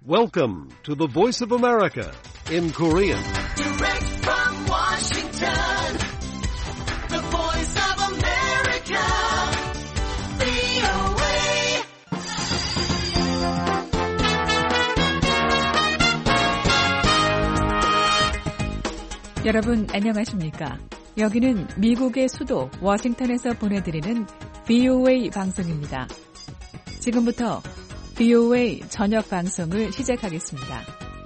Welcome to the Voice of America in Korean. Direct from Washington, the Voice of America, VOA. 여러분 안녕하십니까? 여기는 미국의 수도 워싱턴에서 보내드리는 VOA 방송입니다. 지금부터 VOA 저녁 방송을 시작하겠습니다.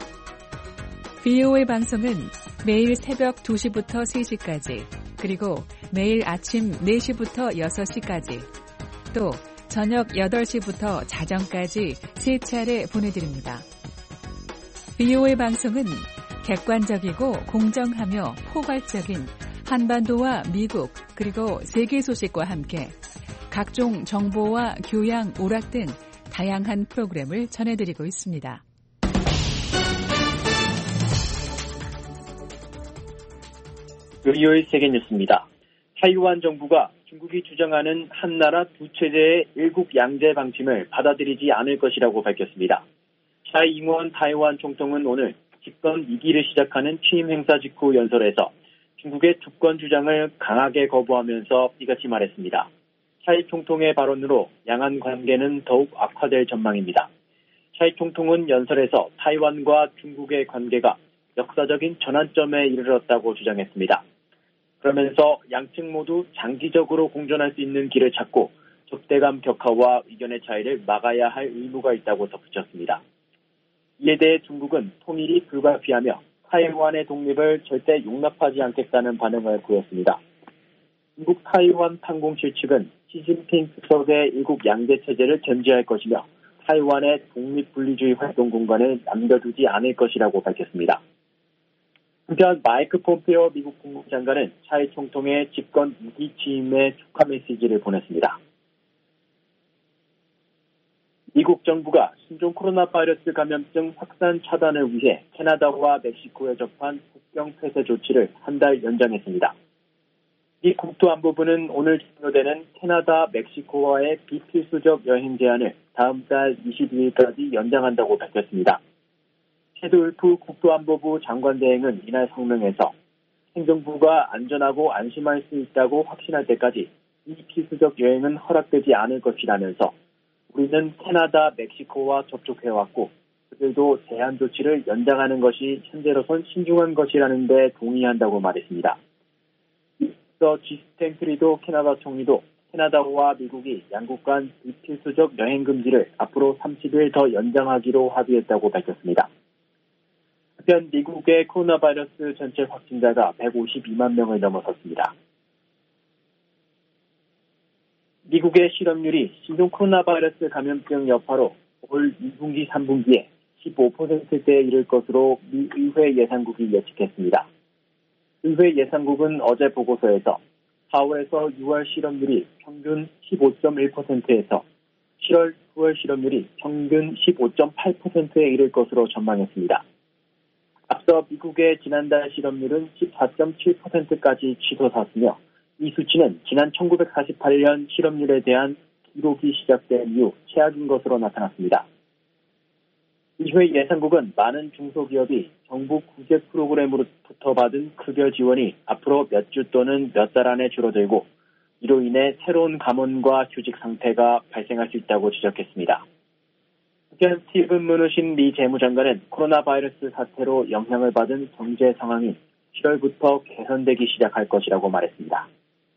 VOA 방송은 매일 새벽 2시부터 3시까지, 그리고 매일 아침 4시부터 6시까지, 또 저녁 8시부터 자정까지 3차례 보내드립니다. VOA 방송은 객관적이고 공정하며 포괄적인 한반도와 미국 그리고 세계 소식과 함께 각종 정보와 교양, 오락 등 다양한 프로그램을 전해드리고 있습니다. 금요일 세계 뉴스입니다. 타이완 정부가 중국이 주장하는 한나라 두 체제의 일국 양제 방침을 받아들이지 않을 것이라고 밝혔습니다. 차이잉원 타이완 총통은 오늘 집권 2기를 시작하는 취임 행사 직후 연설에서 중국의 주권 주장을 강하게 거부하면서 이같이 말했습니다. 차이 총통의 발언으로 양안 관계는 더욱 악화될 전망입니다. 차이 총통은 연설에서 타이완과 중국의 관계가 역사적인 전환점에 이르렀다고 주장했습니다. 그러면서 양측 모두 장기적으로 공존할 수 있는 길을 찾고 적대감 격화와 의견의 차이를 막아야 할 의무가 있다고 덧붙였습니다. 이에 대해 중국은 통일이 불가피하며 타이완의 독립을 절대 용납하지 않겠다는 반응을 보였습니다. 중국 타이완 판공실 측은 시진핑 주석의 일국 양제 체제를 견지할 것이며 타이완의 독립분리주의 활동 공간을 남겨두지 않을 것이라고 밝혔습니다. 한편 마이크 폼페오 미국 국무장관은 차이 총통의 집권 2기 취임에 축하 메시지를 보냈습니다. 미국 정부가 신종 코로나 바이러스 감염증 확산 차단을 위해 캐나다와 멕시코에 접한 국경 폐쇄 조치를 한 달 연장했습니다. 미 국토안보부는 오늘 종료되는 캐나다, 멕시코와의 비필수적 여행 제한을 다음 달 22일까지 연장한다고 밝혔습니다. 최도울프 국토안보부 장관대행은 이날 성명에서 행정부가 안전하고 안심할 수 있다고 확신할 때까지 이 필수적 여행은 허락되지 않을 것이라면서 우리는 캐나다, 멕시코와 접촉해왔고 그들도 제한 조치를 연장하는 것이 현재로선 신중한 것이라는 데 동의한다고 말했습니다. 지스텐 트리도 캐나다 총리도 캐나다와 미국이 양국 간 비필수적 여행 금지를 앞으로 30일 더 연장하기로 합의했다고 밝혔습니다. 한편 미국의 코로나 바이러스 전체 확진자가 152만 명을 넘어섰습니다. 미국의 실업률이 신종 코로나 바이러스 감염증 여파로 올 2분기, 3분기에 15%대에 이를 것으로 미 의회 예산국이 예측했습니다. 의회 예산국은 어제 보고서에서 4월에서 6월 실업률이 평균 15.1%에서 7월, 9월 실업률이 평균 15.8%에 이를 것으로 전망했습니다. 앞서 미국의 지난달 실업률은 14.7%까지 치솟았으며 이 수치는 지난 1948년 실업률에 대한 기록이 시작된 이후 최악인 것으로 나타났습니다. 의회 예산국은 많은 중소기업이 정부 구제 프로그램으로부터 받은 급여 지원이 앞으로 몇 주 또는 몇 달 안에 줄어들고 이로 인해 새로운 감원과 휴직 상태가 발생할 수 있다고 지적했습니다. 한편 스티븐 무누신 미 재무장관은 코로나 바이러스 사태로 영향을 받은 경제 상황이 7월부터 개선되기 시작할 것이라고 말했습니다.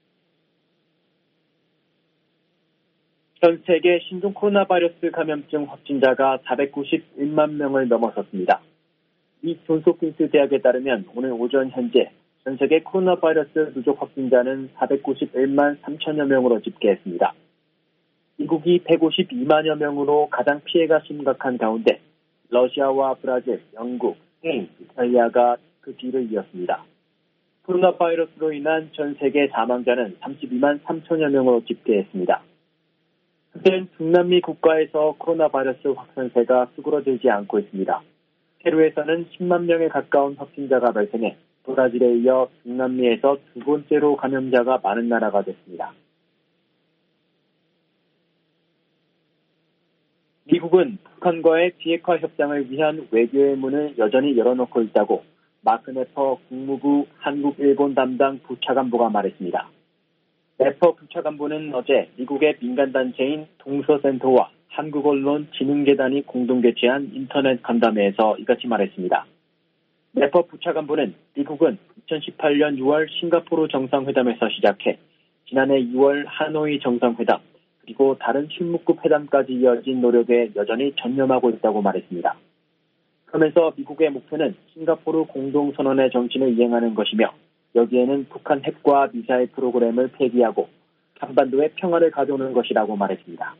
전 세계 신종 코로나 바이러스 감염증 확진자가 491만 명을 넘어섰습니다. 미 존스홉킨스 대학에 따르면 오늘 오전 현재 전 세계 코로나 바이러스 누적 확진자는 491만 3천여 명으로 집계했습니다. 미국이 152만여 명으로 가장 피해가 심각한 가운데 러시아와 브라질, 영국, 스페인, 이탈리아가 그 뒤를 이었습니다. 코로나 바이러스로 인한 전 세계 사망자는 32만 3천여 명으로 집계했습니다. 한편 중남미 국가에서 코로나 바이러스 확산세가 수그러들지 않고 있습니다. 페루에서는 10만 명에 가까운 확진자가 발생해 브라질에 이어 중남미에서 두 번째로 감염자가 많은 나라가 됐습니다. 미국은 북한과의 비핵화 협상을 위한 외교의 문을 여전히 열어놓고 있다고 마크 네퍼 국무부 한국-일본 담당 부차관보가 말했습니다. 네퍼 부차관보는 어제 미국의 민간단체인 동서센터와 한국언론진흥재단이 공동 개최한 인터넷 간담회에서 이같이 말했습니다. 네퍼 부차관보는 미국은 2018년 6월 싱가포르 정상회담에서 시작해 지난해 6월 하노이 정상회담 그리고 다른 실무급 회담까지 이어진 노력에 여전히 전념하고 있다고 말했습니다. 그러면서 미국의 목표는 싱가포르 공동선언의 정신을 이행하는 것이며 여기에는 북한 핵과 미사일 프로그램을 폐기하고 한반도의 평화를 가져오는 것이라고 말했습니다.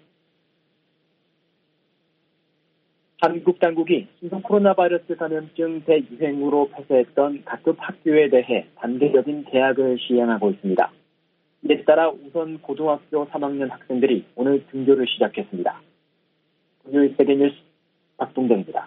한국 당국이 신종 코로나 바이러스 감염증 대유행으로 폐쇄했던 각급 학교에 대해 단계적인 개학을 시행하고 있습니다. 이에 따라 우선 고등학교 3학년 학생들이 오늘 등교를 시작했습니다. 금요일 세계뉴스 박동정입니다.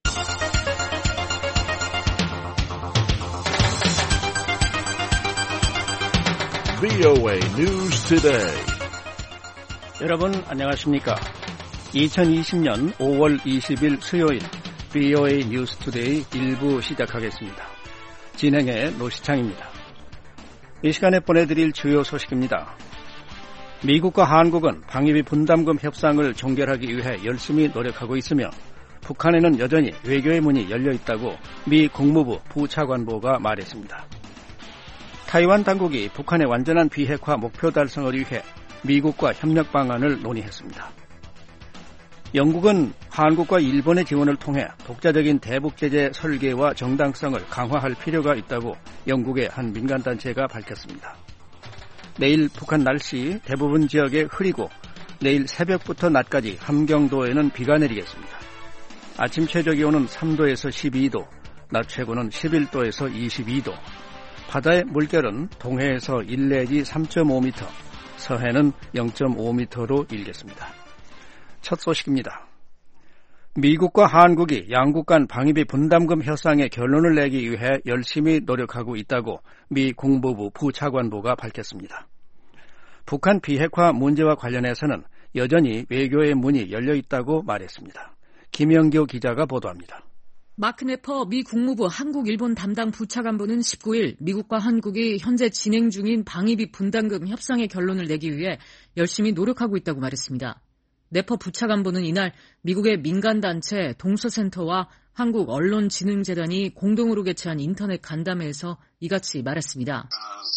VOA News Today. 여러분 안녕하십니까? 2020년 5월 20일 수요일 VOA 뉴스 투데이 1부 시작하겠습니다. 진행의 노시창입니다. 이 시간에 보내드릴 주요 소식입니다. 미국과 한국은 방위비 분담금 협상을 종결하기 위해 열심히 노력하고 있으며 북한에는 여전히 외교의 문이 열려 있다고 미 국무부 부차관보가 말했습니다. 타이완 당국이 북한의 완전한 비핵화 목표 달성을 위해 미국과 협력 방안을 논의했습니다. 영국은 한국과 일본의 지원을 통해 독자적인 대북 제재 설계와 정당성을 강화할 필요가 있다고 영국의 한 민간단체가 밝혔습니다. 내일 북한 날씨 대부분 지역에 흐리고 내일 새벽부터 낮까지 함경도에는 비가 내리겠습니다. 아침 최저기온은 3도에서 12도, 낮 최고는 11도에서 22도, 바다의 물결은 동해에서 1 내지 3.5m, 서해는 0.5m로 일겠습니다. 첫 소식입니다. 미국과 한국이 양국 간 방위비 분담금 협상의 결론을 내기 위해 열심히 노력하고 있다고 미 국무부 부차관보가 밝혔습니다. 북한 비핵화 문제와 관련해서는 여전히 외교의 문이 열려 있다고 말했습니다. 김영교 기자가 보도합니다. 마크 네퍼 미 국무부 한국-일본 담당 부차관보는 19일 미국과 한국이 현재 진행 중인 방위비 분담금 협상의 결론을 내기 위해 열심히 노력하고 있다고 말했습니다. 네퍼 부차관보는 이날 미국의 민간단체 동서센터와 한국언론진흥재단이 공동으로 개최한 인터넷 간담회에서 이같이 말했습니다.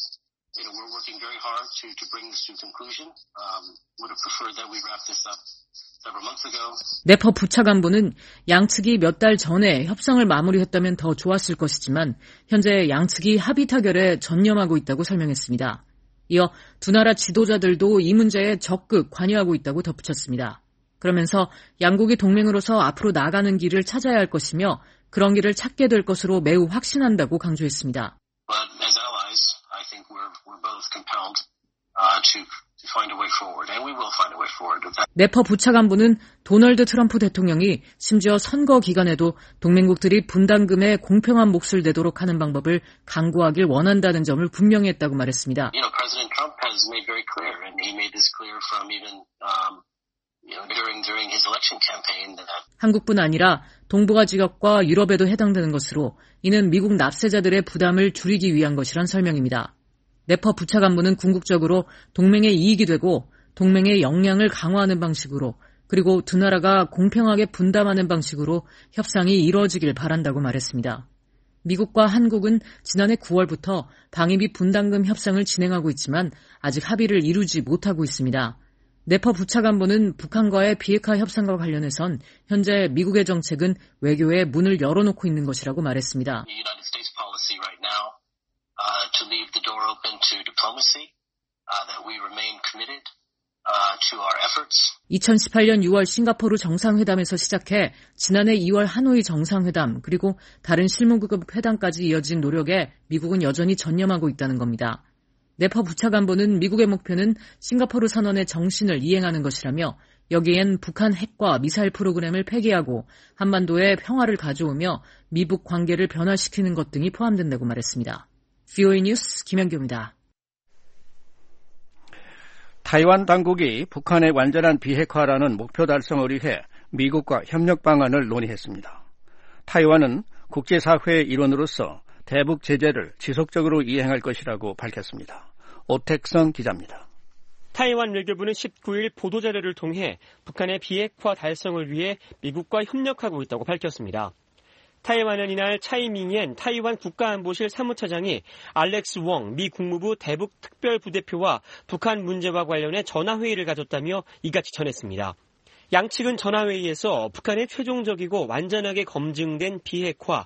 네퍼 부차관보는 양측이 몇 달 전에 협상을 마무리했다면 더 좋았을 것이지만 현재 양측이 합의 타결에 전념하고 있다고 설명했습니다. 이어 두 나라 지도자들도 이 문제에 적극 관여하고 있다고 덧붙였습니다. 그러면서 양국이 동맹으로서 앞으로 나가는 길을 찾아야 할 것이며 그런 길을 찾게 될 것으로 매우 확신한다고 강조했습니다. 네퍼 부차관보는 도널드 트럼프 대통령이 심지어 선거 기간에도 동맹국들이 분담금에 공평한 몫을 내도록 하는 방법을 강구하길 원한다는 점을 분명히 했다고 말했습니다. 한국뿐 아니라 동북아 지역과 유럽에도 해당되는 것으로 이는 미국 납세자들의 부담을 줄이기 위한 것이란 설명입니다. 네퍼 부차관보는 궁극적으로 동맹의 이익이 되고 동맹의 역량을 강화하는 방식으로 그리고 두 나라가 공평하게 분담하는 방식으로 협상이 이루어지길 바란다고 말했습니다. 미국과 한국은 지난해 9월부터 방위비 분담금 협상을 진행하고 있지만 아직 합의를 이루지 못하고 있습니다. 네퍼 부차관보는 북한과의 비핵화 협상과 관련해선 현재 미국의 정책은 외교에 문을 열어놓고 있는 것이라고 말했습니다. 2018년 6월 싱가포르 정상회담에서 시작해 지난해 2월 하노이 정상회담 그리고 다른 실무급 회담까지 이어진 노력에 미국은 여전히 전념하고 있다는 겁니다. 네퍼 부차관보는 미국의 목표는 싱가포르 선언의 정신을 이행하는 것이라며 여기엔 북한 핵과 미사일 프로그램을 폐기하고 한반도에 평화를 가져오며 미북 관계를 변화시키는 것 등이 포함된다고 말했습니다. VOA 뉴스 김현규입니다. 타이완 당국이 북한의 완전한 비핵화라는 목표 달성을 위해 미국과 협력 방안을 논의했습니다. 타이완은 국제사회의 일원으로서 대북 제재를 지속적으로 이행할 것이라고 밝혔습니다. 오택성 기자입니다. 타이완 외교부는 19일 보도자료를 통해 북한의 비핵화 달성을 위해 미국과 협력하고 있다고 밝혔습니다. 타이완은 이날 차이밍엔 타이완 국가안보실 사무처장이 알렉스 웡 미 국무부 대북 특별부대표와 북한 문제와 관련해 전화회의를 가졌다며 이같이 전했습니다. 양측은 전화회의에서 북한의 최종적이고 완전하게 검증된 비핵화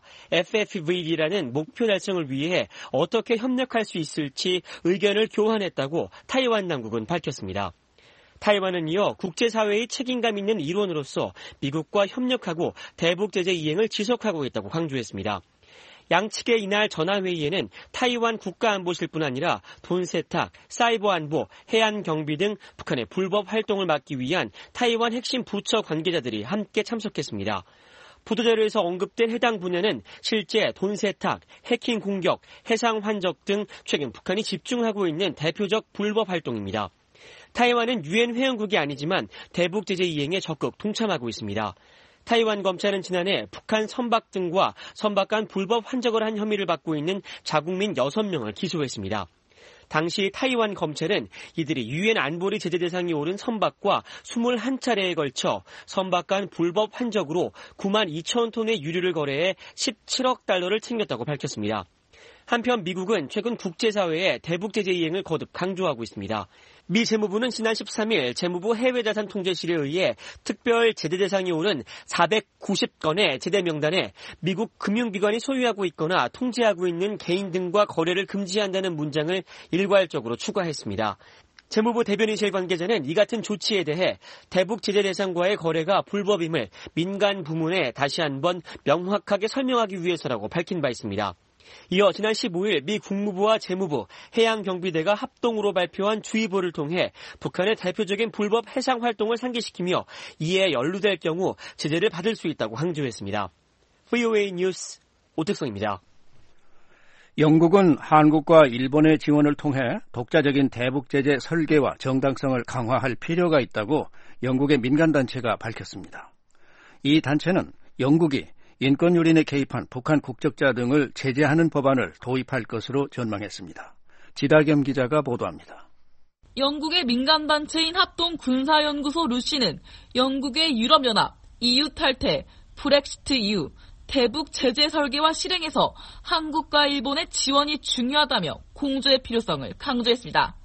FFVD라는 목표 달성을 위해 어떻게 협력할 수 있을지 의견을 교환했다고 타이완 당국은 밝혔습니다. 타이완은 이어 국제사회의 책임감 있는 일원으로서 미국과 협력하고 대북 제재 이행을 지속하고 있다고 강조했습니다. 양측의 이날 전화회의에는 타이완 국가안보실뿐 아니라 돈 세탁, 사이버 안보, 해안 경비 등 북한의 불법 활동을 막기 위한 타이완 핵심 부처 관계자들이 함께 참석했습니다. 보도자료에서 언급된 해당 분야는 실제 돈 세탁, 해킹 공격, 해상 환적 등 최근 북한이 집중하고 있는 대표적 불법 활동입니다. 타이완은 유엔 회원국이 아니지만 대북 제재 이행에 적극 동참하고 있습니다. 타이완 검찰은 지난해 북한 선박 등과 선박 간 불법 환적을 한 혐의를 받고 있는 자국민 6명을 기소했습니다. 당시 타이완 검찰은 이들이 유엔 안보리 제재 대상이 오른 선박과 21차례에 걸쳐 선박 간 불법 환적으로 9만 2천 톤의 유류를 거래해 17억 달러를 챙겼다고 밝혔습니다. 한편 미국은 최근 국제사회에 대북 제재 이행을 거듭 강조하고 있습니다. 미 재무부는 지난 13일 재무부 해외자산 통제실에 의해 특별 제재 대상이 오른 490건의 제재 명단에 미국 금융기관이 소유하고 있거나 통제하고 있는 개인 등과 거래를 금지한다는 문장을 일괄적으로 추가했습니다. 재무부 대변인실 관계자는 이 같은 조치에 대해 대북 제재 대상과의 거래가 불법임을 민간 부문에 다시 한번 명확하게 설명하기 위해서라고 밝힌 바 있습니다. 이어 지난 15일 미 국무부와 재무부, 해양경비대가 합동으로 발표한 주의보를 통해 북한의 대표적인 불법 해상 활동을 상기시키며 이에 연루될 경우 제재를 받을 수 있다고 강조했습니다. VOA 뉴스 오택성입니다. 영국은 한국과 일본의 지원을 통해 독자적인 대북 제재 설계와 정당성을 강화할 필요가 있다고 영국의 민간단체가 밝혔습니다. 이 단체는 영국이 인권 유린에 개입한 북한 국적자 등을 제재하는 법안을 도입할 것으로 전망했습니다. 지다겸 기자가 보도합니다. 영국의 민간단체인 합동군사연구소 루시는 영국의 유럽연합, EU 탈퇴, 브렉시트 이후 대북 제재 설계와 실행에서 한국과 일본의 지원이 중요하다며 공조의 필요성을 강조했습니다.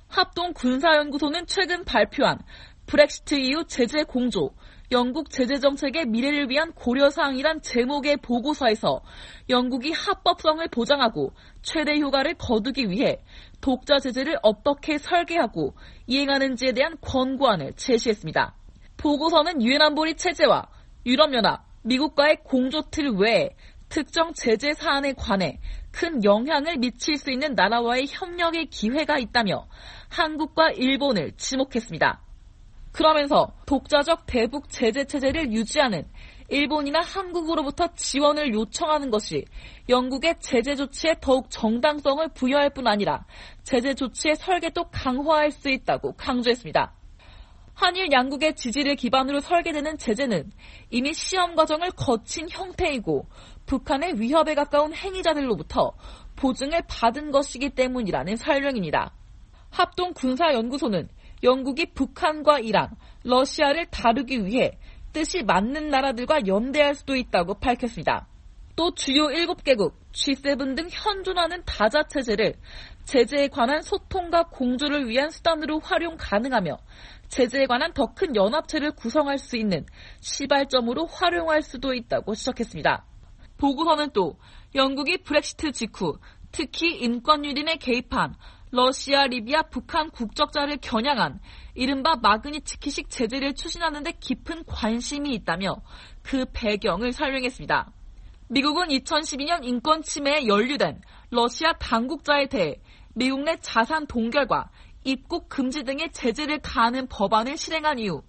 합동군사연구소는 최근 발표한 브렉시트 이후 제재 공조, 영국 제재정책의 미래를 위한 고려사항이란 제목의 보고서에서 영국이 합법성을 보장하고 최대 효과를 거두기 위해 독자 제재를 어떻게 설계하고 이행하는지에 대한 권고안을 제시했습니다. 보고서는 유엔 안보리 체제와 유럽연합, 미국과의 공조틀 외에 특정 제재 사안에 관해 큰 영향을 미칠 수 있는 나라와의 협력의 기회가 있다며 한국과 일본을 지목했습니다. 그러면서 독자적 대북 제재 체제를 유지하는 일본이나 한국으로부터 지원을 요청하는 것이 영국의 제재 조치에 더욱 정당성을 부여할 뿐 아니라 제재 조치의 설계도 강화할 수 있다고 강조했습니다. 한일 양국의 지지를 기반으로 설계되는 제재는 이미 시험 과정을 거친 형태이고 북한의 위협에 가까운 행위자들로부터 보증을 받은 것이기 때문이라는 설명입니다. 합동군사연구소는 영국이 북한과 이란, 러시아를 다루기 위해 뜻이 맞는 나라들과 연대할 수도 있다고 밝혔습니다. 또 주요 7개국, G7 등 현존하는 다자체제를 제재에 관한 소통과 공조를 위한 수단으로 활용 가능하며 제재에 관한 더 큰 연합체를 구성할 수 있는 시발점으로 활용할 수도 있다고 지적했습니다. 보고서는 또 영국이 브렉시트 직후 특히 인권 유린에 개입한 러시아, 리비아, 북한 국적자를 겨냥한 이른바 마그니츠키식 제재를 추진하는 데 깊은 관심이 있다며 그 배경을 설명했습니다. 미국은 2012년 인권 침해에 연루된 러시아 당국자에 대해 미국 내 자산 동결과 입국 금지 등의 제재를 가하는 법안을 실행한 이후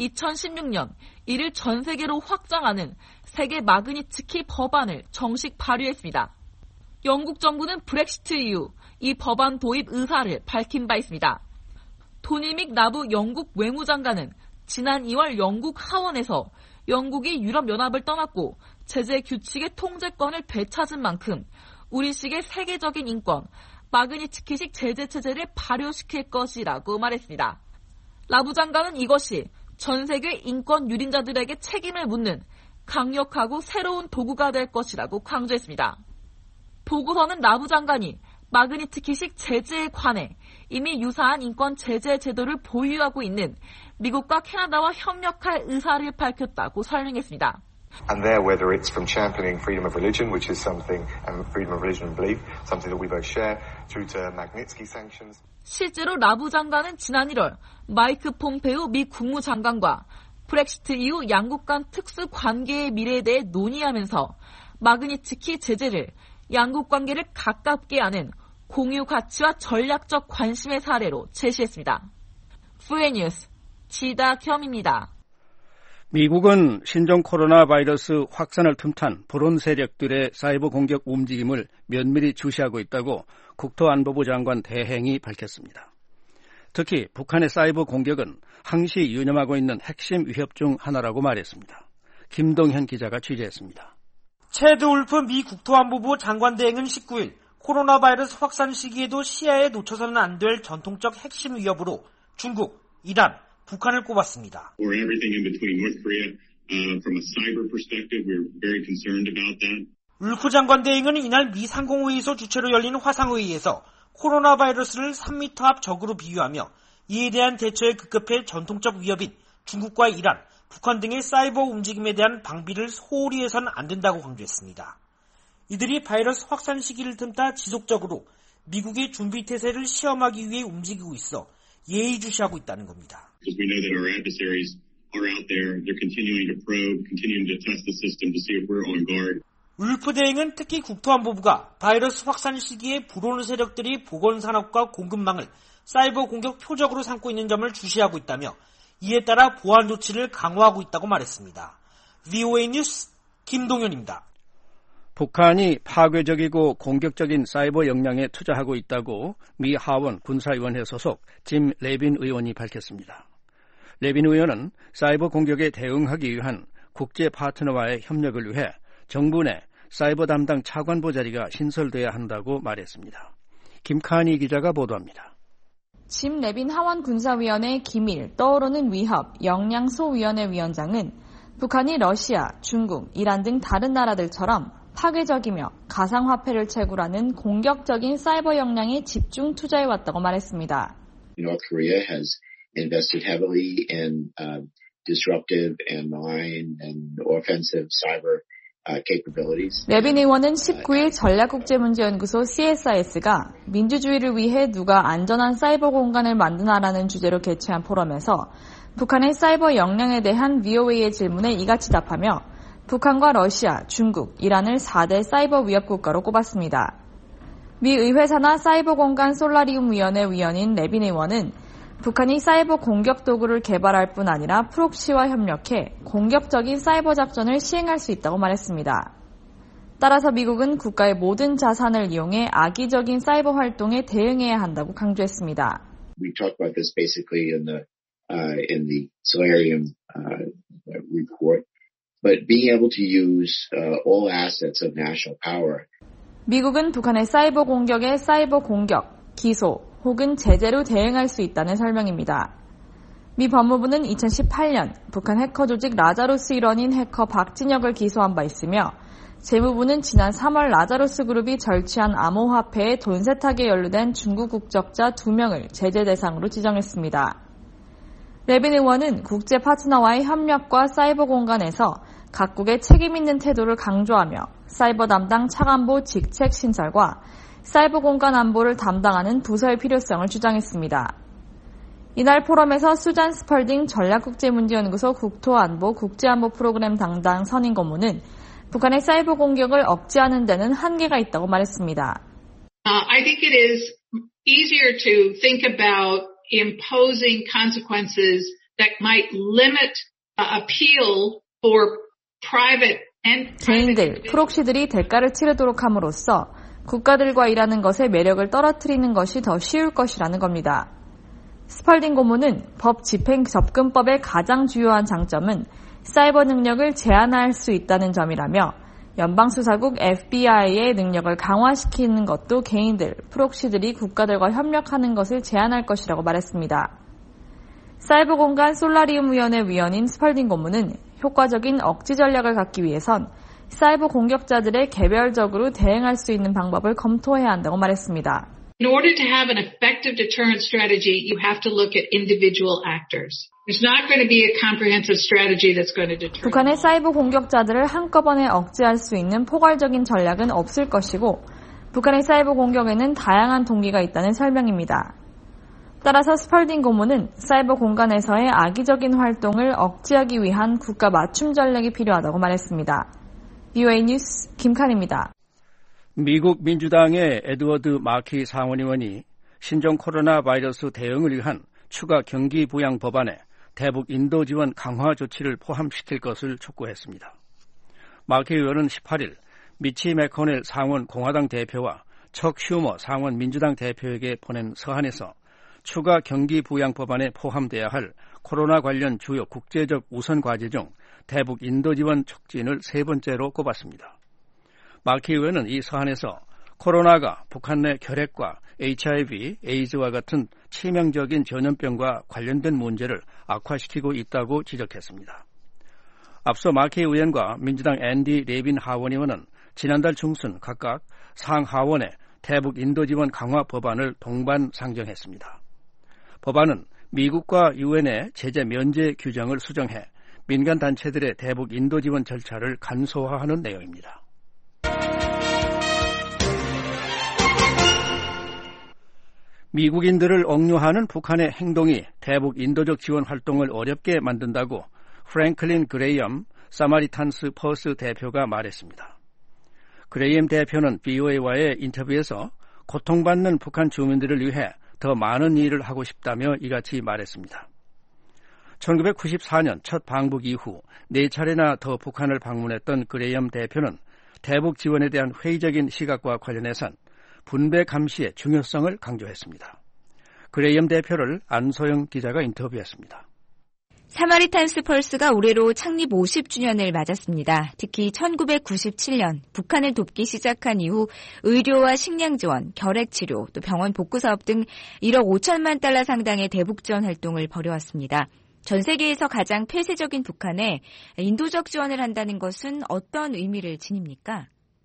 2016년 이를 전 세계로 확장하는 세계 마그니츠키 법안을 정식 발의했습니다. 영국 정부는 브렉시트 이후 이 법안 도입 의사를 밝힌 바 있습니다. 도니믹 나부 영국 외무장관은 지난 2월 영국 하원에서 영국이 유럽연합을 떠났고 제재 규칙의 통제권을 되찾은 만큼 우리식의 세계적인 인권, 마그니츠키식 제재 체제를 발효시킬 것이라고 말했습니다. 라브 장관은 이것이 전 세계 인권 유린자들에게 책임을 묻는 강력하고 새로운 도구가 될 것이라고 강조했습니다. 보고서는 라브 장관이 마그니츠키식 제재에 관해 이미 유사한 인권 제재 제도를 보유하고 있는 미국과 캐나다와 협력할 의사를 밝혔다고 설명했습니다. And there, whether it's from championing freedom of religion, which is something, and freedom of religion and belief, something that we both share, through to Magnitsky sanctions. 실제로 라브 장관은 지난 1월 마이크 폼페오 미 국무장관과 브렉시트 이후 양국 간 특수 관계의 미래에 대해 논의하면서 마그니츠키 제재를 양국 관계를 가깝게 하는 공유 가치와 전략적 관심의 사례로 제시했습니다. 프레뉴스 지다겸입니다. 미국은 신종 코로나 바이러스 확산을 틈탄 불온 세력들의 사이버 공격 움직임을 면밀히 주시하고 있다고 국토안보부 장관 대행이 밝혔습니다. 특히 북한의 사이버 공격은 항시 유념하고 있는 핵심 위협 중 하나라고 말했습니다. 김동현 기자가 취재했습니다. 체드 울프 미 국토안보부 장관 대행은 19일 코로나 바이러스 확산 시기에도 시야에 놓쳐서는 안 될 전통적 핵심 위협으로 중국, 이란, 북한을 꼽았습니다. Or everything in between North Korea, from a cyber perspective, we're very concerned about that. 울프 장관 대행은 이날 미 상공회의소 주최로 열린 화상회의에서 코로나 바이러스를 3m 앞 적으로 비유하며 이에 대한 대처에 급급해 전통적 위협인 중국과 이란, 북한 등의 사이버 움직임에 대한 방비를 소홀히 해서는 안 된다고 강조했습니다. 이들이 바이러스 확산 시기를 틈타 지속적으로 미국의 준비태세를 시험하기 위해 움직이고 있어 예의주시하고 있다는 겁니다. Because we know that our adversaries are out there. They're continuing to probe, continuing to test the system to see if we're on guard. 울프 대행은 특히 국토안보부가 바이러스 확산 시기에 불온 세력들이 보건산업과 공급망을 사이버 공격 표적으로 삼고 있는 점을 주시하고 있다며 이에 따라 보안 조치를 강화하고 있다고 말했습니다. VOA 뉴스 김동현입니다. 북한이 파괴적이고 공격적인 사이버 역량에 투자하고 있다고 미 하원 군사위원회 소속 짐 레빈 의원이 밝혔습니다. 레빈 의원은 사이버 공격에 대응하기 위한 국제 파트너와의 협력을 위해 정부 내 사이버 담당 차관보 자리가 신설돼야 한다고 말했습니다. 김카니 기자가 보도합니다. 짐 레빈 하원 군사위원회 기밀 떠오르는 위협 역량소위원회 위원장은 북한이 러시아, 중국, 이란 등 다른 나라들처럼 파괴적이며 가상화폐를 채굴하는 공격적인 사이버 역량에 집중 투자해왔다고 말했습니다. North Korea has invested heavily in disruptive and malign and offensive cyber capabilities. 레빈 의원은 19일 전략국제문제연구소 CSIS가 민주주의를 위해 누가 안전한 사이버 공간을 만드나라는 주제로 개최한 포럼에서 북한의 사이버 역량에 대한 VOA의 질문에 이같이 답하며 북한과 러시아, 중국, 이란을 4대 사이버 위협 국가로 꼽았습니다. 미 의회사나 사이버 공간 솔라리움 위원회 위원인 레빈 의원은 북한이 사이버 공격 도구를 개발할 뿐 아니라 프록시와 협력해 공격적인 사이버 작전을 시행할 수 있다고 말했습니다. 따라서 미국은 국가의 모든 자산을 이용해 악의적인 사이버 활동에 대응해야 한다고 강조했습니다. We talked about this basically in the Solarium report. But being able to use all assets of national power. 미국은 북한의 사이버 공격에 사이버 공격, 기소 혹은 제재로 대응할 수 있다는 설명입니다. 미 법무부는 2018년 북한 해커 조직 라자루스 일원인 해커 박진혁을 기소한 바 있으며 재무부는 지난 3월 라자루스 그룹이 절취한 암호화폐에 돈 세탁에 연루된 중국 국적자 2명을 제재 대상으로 지정했습니다. 레빈 의원은 국제 파트너와의 협력과 사이버 공간에서 각국의 책임 있는 태도를 강조하며 사이버 담당 차관보 직책 신설과 사이버 공간 안보를 담당하는 부서의 필요성을 주장했습니다. 이날 포럼에서 수잔 스펄딩 전략국제문제연구소 국토안보 국제안보 프로그램 담당 선임 고문은 북한의 사이버 공격을 억제하는 데는 한계가 있다고 말했습니다. I think it is easier to think about imposing consequences that might limit appeal for private and 개인들, 프록시들이 대가를 치르도록 함으로써 국가들과 일하는 것의 매력을 떨어뜨리는 것이 더 쉬울 것이라는 겁니다. 스펄딩 고문은 법 집행 접근법의 가장 주요한 장점은 사이버 능력을 제한할 수 있다는 점이라며 연방수사국 FBI의 능력을 강화시키는 것도 개인들, 프록시들이 국가들과 협력하는 것을 제한할 것이라고 말했습니다. 사이버 공간 솔라리움 위원회 위원인 스펄딩 고문은 효과적인 억지 전략을 갖기 위해선 사이버 공격자들의 개별적으로 대응할 수 있는 방법을 검토해야 한다고 말했습니다. In order to have an effective deterrent strategy, you have to look at individual actors. There's not going to be a comprehensive strategy that's going to deter. 북한의 사이버 공격자들을 한꺼번에 억제할 수 있는 포괄적인 전략은 없을 것이고 북한의 사이버 공격에는 다양한 동기가 있다는 설명입니다. 따라서 스펄딩 고문은 사이버 공간에서의 악의적인 활동을 억제하기 위한 국가 맞춤 전략이 필요하다고 말했습니다. BOA 뉴스 김칸입니다. 미국 민주당의 에드워드 마키 상원의원이 신종 코로나 바이러스 대응을 위한 추가 경기 부양 법안에 대북 인도 지원 강화 조치를 포함시킬 것을 촉구했습니다. 마키 의원은 18일 미치 매코넬 상원 공화당 대표와 척 슈머 상원 민주당 대표에게 보낸 서한에서 추가 경기 부양 법안에 포함돼야 할 코로나 관련 주요 국제적 우선 과제 중 대북 인도 지원 촉진을 세 번째로 꼽았습니다. 마키 의원은 이 서한에서 코로나가 북한 내 결핵과 HIV, 에이즈와 같은 치명적인 전염병과 관련된 문제를 악화시키고 있다고 지적했습니다. 앞서 마키 의원과 민주당 앤디 레빈 하원 의원은 지난달 중순 각각 상하원에 대북 인도 지원 강화 법안을 동반 상정했습니다. 법안은 미국과 유엔의 제재 면제 규정을 수정해 민간 단체들의 대북 인도 지원 절차를 간소화하는 내용입니다. 미국인들을 억류하는 북한의 행동이 대북 인도적 지원 활동을 어렵게 만든다고 프랭클린 그레이엄 사마리탄스 퍼스 대표가 말했습니다. 그레이엄 대표는 BOA와의 인터뷰에서 고통받는 북한 주민들을 위해 더 많은 일을 하고 싶다며 이같이 말했습니다. 1994년 첫 방북 이후 4차례나 더 북한을 방문했던 그레이엄 대표는 대북 지원에 대한 회의적인 시각과 관련해선 분배 감시의 중요성을 강조했습니다. 그레이엄 대표를 안소영 기자가 인터뷰했습니다. 사마리탄스 펄스가 올해로 창립 50주년을 맞았습니다. 특히 1997년 북한을 돕기 시작한 이후 의료와 식량 지원, 결핵 치료, 또 병원 복구 사업 등 1억 5천만 달러 상당의 대북 지원 활동을 벌여왔습니다. 전 세계에서 가장 폐쇄적인 북한에 인도적 지원을 한다는 것은 어떤 의미를 지닙니까?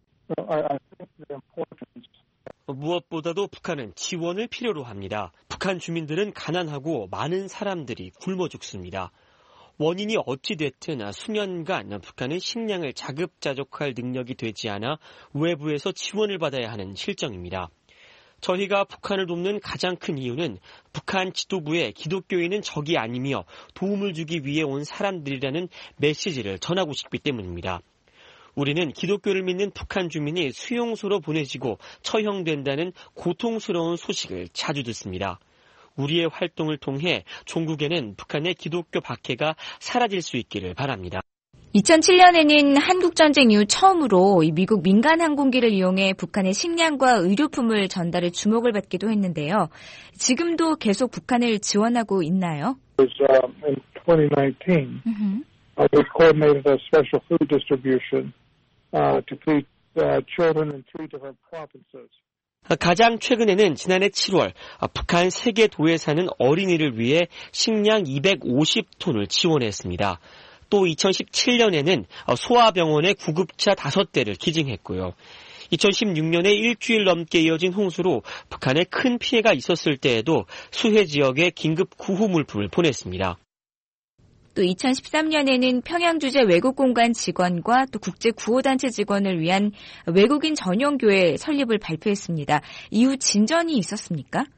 무엇보다도 북한은 지원을 필요로 합니다. 북한 주민들은 가난하고 많은 사람들이 굶어 죽습니다. 원인이 어찌됐든 수년간 북한은 식량을 자급자족할 능력이 되지 않아 외부에서 지원을 받아야 하는 실정입니다. 저희가 북한을 돕는 가장 큰 이유는 북한 지도부에 기독교인은 적이 아니며 도움을 주기 위해 온 사람들이라는 메시지를 전하고 싶기 때문입니다. 우리는 기독교를 믿는 북한 주민이 수용소로 보내지고 처형된다는 고통스러운 소식을 자주 듣습니다. 우리의 활동을 통해 종국에는 북한의 기독교 박해가 사라질 수 있기를 바랍니다. 2007년에는 한국전쟁 이후 처음으로 미국 민간 항공기를 이용해 북한의 식량과 의료품을 전달해 주목을 받기도 했는데요. 지금도 계속 북한을 지원하고 있나요? In 2019, we coordinated a special food distribution to feed children in 3 different provinces. 가장 최근에는 지난해 7월 북한 3개 도에 사는 어린이를 위해 식량 250톤을 지원했습니다. 또 2017년에는 소아병원에 구급차 5대를 기증했고요. 2016년에 일주일 넘게 이어진 홍수로 북한에 큰 피해가 있었을 때에도 수해 지역에 긴급 구호 물품을 보냈습니다. 또 2013년에는 평양 주재 외국공간 직원과 또 국제 구호단체 직원을 위한 외국인 전용 교회 설립을 발표했습니다. 이후 진전이 있었습니까?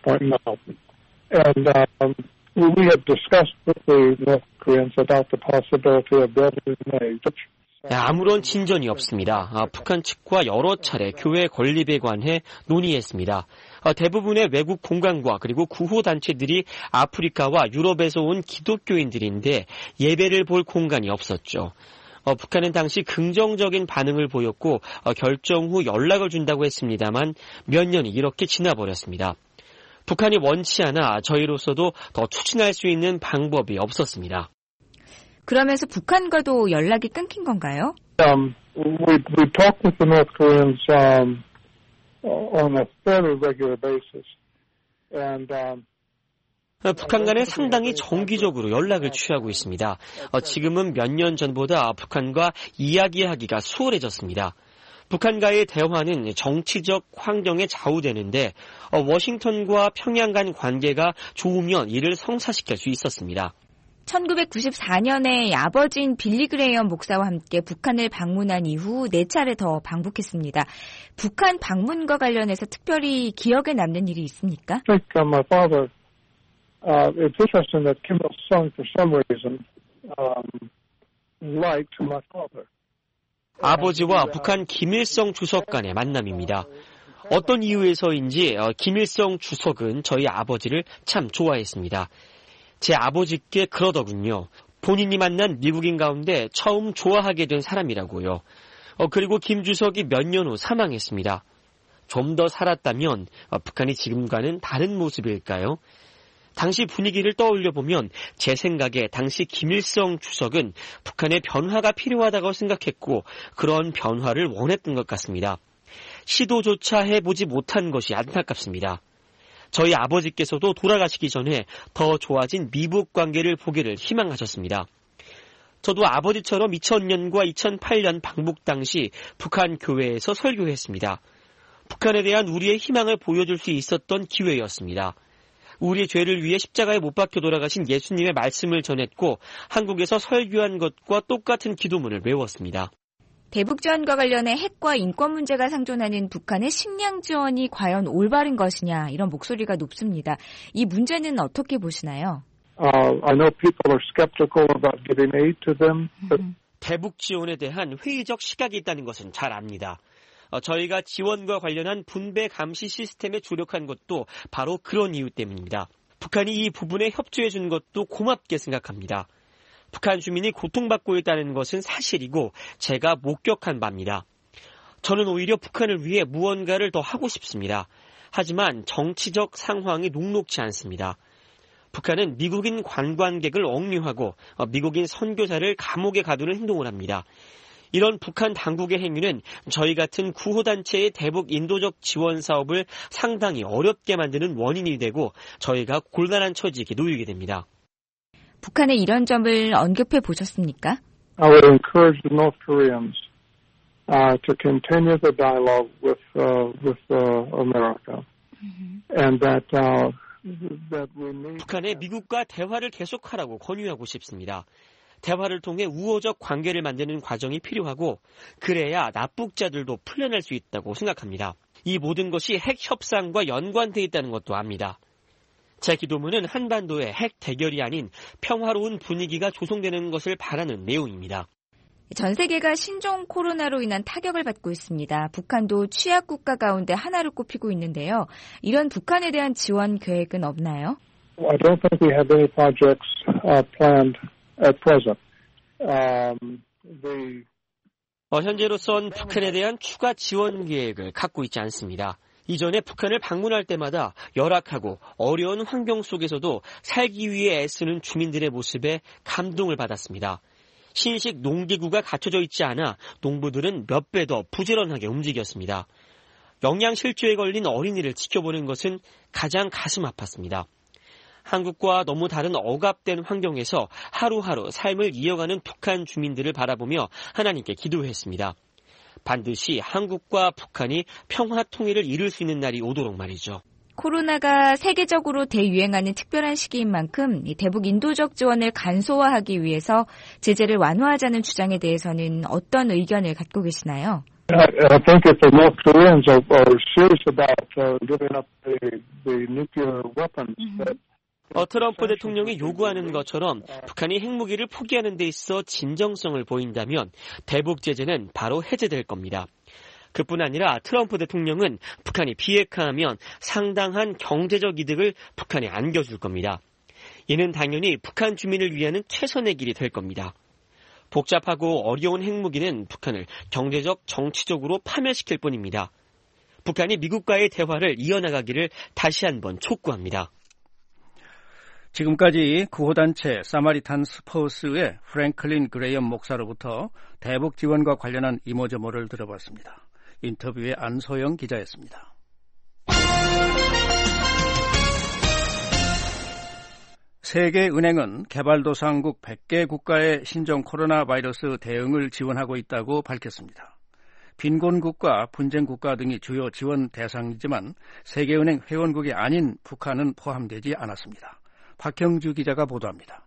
We have discussed with the North Koreans about the possibility of building a 아무런 진전이 없습니다. 북한 측과 여러 차례 교회 건립에 관해 논의했습니다. 대부분의 외국 공간과 그리고 구호단체들이 아프리카와 유럽에서 온 기독교인들인데 예배를 볼 공간이 없었죠. 북한은 당시 긍정적인 반응을 보였고 결정 후 연락을 준다고 했습니다만 몇 년이 이렇게 지나버렸습니다. 북한이 원치 않아 저희로서도 더 추진할 수 있는 방법이 없었습니다. 그러면서 북한과도 연락이 끊긴 건가요? We talk with the North Koreans on a fairly regular basis, and 북한과는 상당히 정기적으로 연락을 취하고 있습니다. 지금은 몇 년 전보다 북한과 이야기하기가 수월해졌습니다. 북한과의 대화는 정치적 환경에 좌우되는데 워싱턴과 평양 간 관계가 좋으면 이를 성사시킬 수 있었습니다. 1994년에 아버지인 빌리 그레이엄 목사와 함께 북한을 방문한 이후 4차례 더 방북했습니다. 북한 방문과 관련해서 특별히 기억에 남는 일이 있습니까? I think my father, it's interesting that Kim Il-sung for some reason liked my father. 아버지와 북한 김일성 주석 간의 만남입니다. 어떤 이유에서인지 김일성 주석은 저희 아버지를 참 좋아했습니다. 제 아버지께 그러더군요. 본인이 만난 미국인 가운데 처음 좋아하게 된 사람이라고요. 그리고 김 주석이 몇 년 후 사망했습니다. 좀 더 살았다면 북한이 지금과는 다른 모습일까요? 당시 분위기를 떠올려 보면 제 생각에 당시 김일성 주석은 북한의 변화가 필요하다고 생각했고 그런 변화를 원했던 것 같습니다. 시도조차 해보지 못한 것이 안타깝습니다. 저희 아버지께서도 돌아가시기 전에 더 좋아진 미북 관계를 보기를 희망하셨습니다. 저도 아버지처럼 2000년과 2008년 방북 당시 북한 교회에서 설교했습니다. 북한에 대한 우리의 희망을 보여줄 수 있었던 기회였습니다. 우리의 죄를 위해 십자가에 못 박혀 돌아가신 예수님의 말씀을 전했고 한국에서 설교한 것과 똑같은 기도문을 외웠습니다. 대북 지원과 관련해 핵과 인권 문제가 상존하는 북한의 식량 지원이 과연 올바른 것이냐 이런 목소리가 높습니다. 이 문제는 어떻게 보시나요? I know people are skeptical about giving aid to them. 대북 지원에 대한 회의적 시각이 있다는 것은 잘 압니다. 저희가 지원과 관련한 분배 감시 시스템에 조력한 것도 바로 그런 이유 때문입니다. 북한이 이 부분에 협조해 준 것도 고맙게 생각합니다. 북한 주민이 고통받고 있다는 것은 사실이고 제가 목격한 바입니다. 저는 오히려 북한을 위해 무언가를 더 하고 싶습니다. 하지만 정치적 상황이 녹록지 않습니다. 북한은 미국인 관광객을 억류하고 미국인 선교사를 감옥에 가두는 행동을 합니다. 이런 북한 당국의 행위는 저희 같은 구호단체의 대북 인도적 지원 사업을 상당히 어렵게 만드는 원인이 되고 저희가 곤란한 처지에 놓이게 됩니다. 북한의 이런 점을 언급해 보셨습니까? I would encourage the North Koreans to continue the dialogue with America, and that we need. 북한에 미국과 대화를 계속하라고 권유하고 싶습니다. 대화를 통해 우호적 관계를 만드는 과정이 필요하고 그래야 납북자들도 풀려날 수 있다고 생각합니다. 이 모든 것이 핵 협상과 연관돼 있다는 것도 압니다. 제 기도문은 한반도의 핵 대결이 아닌 평화로운 분위기가 조성되는 것을 바라는 내용입니다. 전 세계가 신종 코로나로 인한 타격을 받고 있습니다. 북한도 취약 국가 가운데 하나를 꼽히고 있는데요. 이런 북한에 대한 지원 계획은 없나요? I don't think we have any projects planned at present. 현재로선 북한에 대한 추가 지원 계획을 갖고 있지 않습니다. 이전에 북한을 방문할 때마다 열악하고 어려운 환경 속에서도 살기 위해 애쓰는 주민들의 모습에 감동을 받았습니다. 신식 농기구가 갖춰져 있지 않아 농부들은 몇 배 더 부지런하게 움직였습니다. 영양실조에 걸린 어린이를 지켜보는 것은 가장 가슴 아팠습니다. 한국과 너무 다른 억압된 환경에서 하루하루 삶을 이어가는 북한 주민들을 바라보며 하나님께 기도했습니다. 반드시 한국과 북한이 평화 통일을 이룰 수 있는 날이 오도록 말이죠. 코로나가 세계적으로 대유행하는 특별한 시기인 만큼 대북 인도적 지원을 간소화하기 위해서 제재를 완화하자는 주장에 대해서는 어떤 의견을 갖고 계시나요? I think if the North Koreans are serious about giving up the nuclear weapons that 트럼프 대통령이 요구하는 것처럼 북한이 핵무기를 포기하는 데 있어 진정성을 보인다면 대북 제재는 바로 해제될 겁니다. 그뿐 아니라 트럼프 대통령은 북한이 비핵화하면 상당한 경제적 이득을 북한에 안겨줄 겁니다. 이는 당연히 북한 주민을 위하는 최선의 길이 될 겁니다. 복잡하고 어려운 핵무기는 북한을 경제적, 정치적으로 파멸시킬 뿐입니다. 북한이 미국과의 대화를 이어나가기를 다시 한번 촉구합니다. 지금까지 구호단체 사마리탄스 포스의 프랭클린 그레이엄 목사로부터 대북 지원과 관련한 이모저모를 들어봤습니다. 인터뷰의 안소영 기자였습니다. 세계은행은 개발도상국 100개 국가의 신종 코로나 바이러스 대응을 지원하고 있다고 밝혔습니다. 빈곤국가, 분쟁국가 등이 주요 지원 대상이지만 세계은행 회원국이 아닌 북한은 포함되지 않았습니다. 박형주 기자가 보도합니다.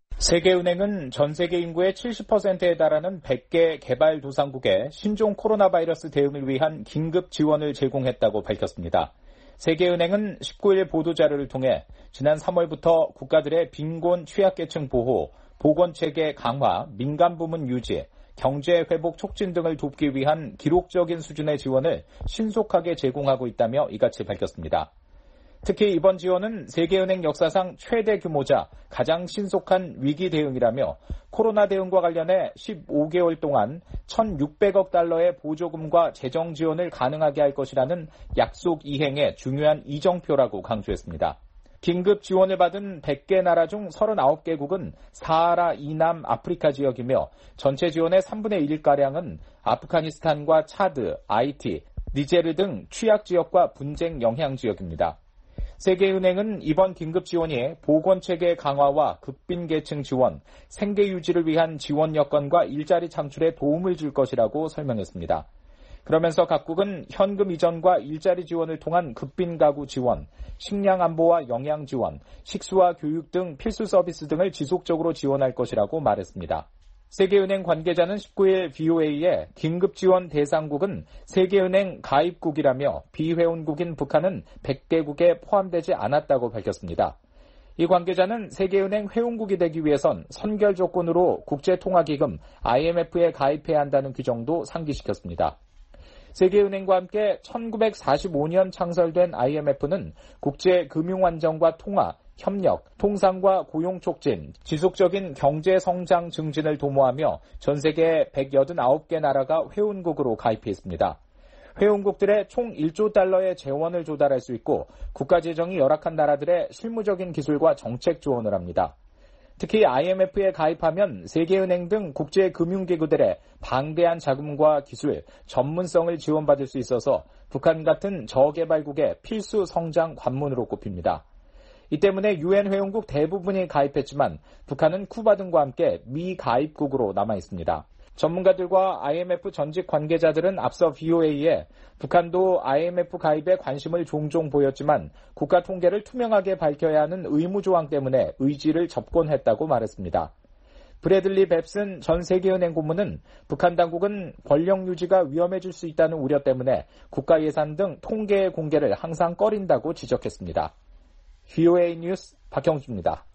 세계은행은 전 세계 인구의 70%에 달하는 100개 개발도상국에 신종 코로나 바이러스 대응을 위한 긴급 지원을 제공했다고 밝혔습니다. 세계은행은 19일 보도자료를 통해 지난 3월부터 국가들의 빈곤 취약계층 보호, 보건체계 강화, 민간부문 유지, 경제 회복 촉진 등을 돕기 위한 기록적인 수준의 지원을 신속하게 제공하고 있다며 이같이 밝혔습니다. 특히 이번 지원은 세계은행 역사상 최대 규모자 가장 신속한 위기 대응이라며 코로나 대응과 관련해 15개월 동안 1,600억 달러의 보조금과 재정 지원을 가능하게 할 것이라는 약속 이행의 중요한 이정표라고 강조했습니다. 긴급 지원을 받은 100개 나라 중 39개국은 사하라 이남 아프리카 지역이며 전체 지원의 3분의 1가량은 아프가니스탄과 차드, 아이티, 니제르 등 취약 지역과 분쟁 영향 지역입니다. 세계은행은 이번 긴급 지원이 보건체계 강화와 극빈계층 지원, 생계 유지를 위한 지원 여건과 일자리 창출에 도움을 줄 것이라고 설명했습니다. 그러면서 각국은 현금 이전과 일자리 지원을 통한 극빈 가구 지원, 식량 안보와 영양 지원, 식수와 교육 등 필수 서비스 등을 지속적으로 지원할 것이라고 말했습니다. 세계은행 관계자는 19일 VOA에 긴급 지원 대상국은 세계은행 가입국이라며 비회원국인 북한은 100개국에 포함되지 않았다고 밝혔습니다. 이 관계자는 세계은행 회원국이 되기 위해선 선결 조건으로 국제통화기금 IMF에 가입해야 한다는 규정도 상기시켰습니다. 세계은행과 함께 1945년 창설된 IMF는 국제금융안정과 통화, 협력, 통상과 고용 촉진, 지속적인 경제 성장 증진을 도모하며 전 세계 189개 나라가 회원국으로 가입해 있습니다. 회원국들의 총 1조 달러의 재원을 조달할 수 있고 국가 재정이 열악한 나라들의 실무적인 기술과 정책 지원을 합니다. 특히 IMF에 가입하면 세계은행 등 국제금융기구들의 방대한 자금과 기술, 전문성을 지원받을 수 있어서 북한 같은 저개발국의 필수 성장 관문으로 꼽힙니다. 이 때문에 UN 회원국 대부분이 가입했지만 북한은 쿠바 등과 함께 미가입국으로 남아 있습니다. 전문가들과 IMF 전직 관계자들은 앞서 VOA에 북한도 IMF 가입에 관심을 종종 보였지만 국가 통계를 투명하게 밝혀야 하는 의무 조항 때문에 의지를 접곤했다고 말했습니다. 브래들리 뱁슨 전 세계은행 고문은 북한 당국은 권력 유지가 위험해질 수 있다는 우려 때문에 국가 예산 등 통계의 공개를 항상 꺼린다고 지적했습니다. VOA 뉴스 박형주입니다.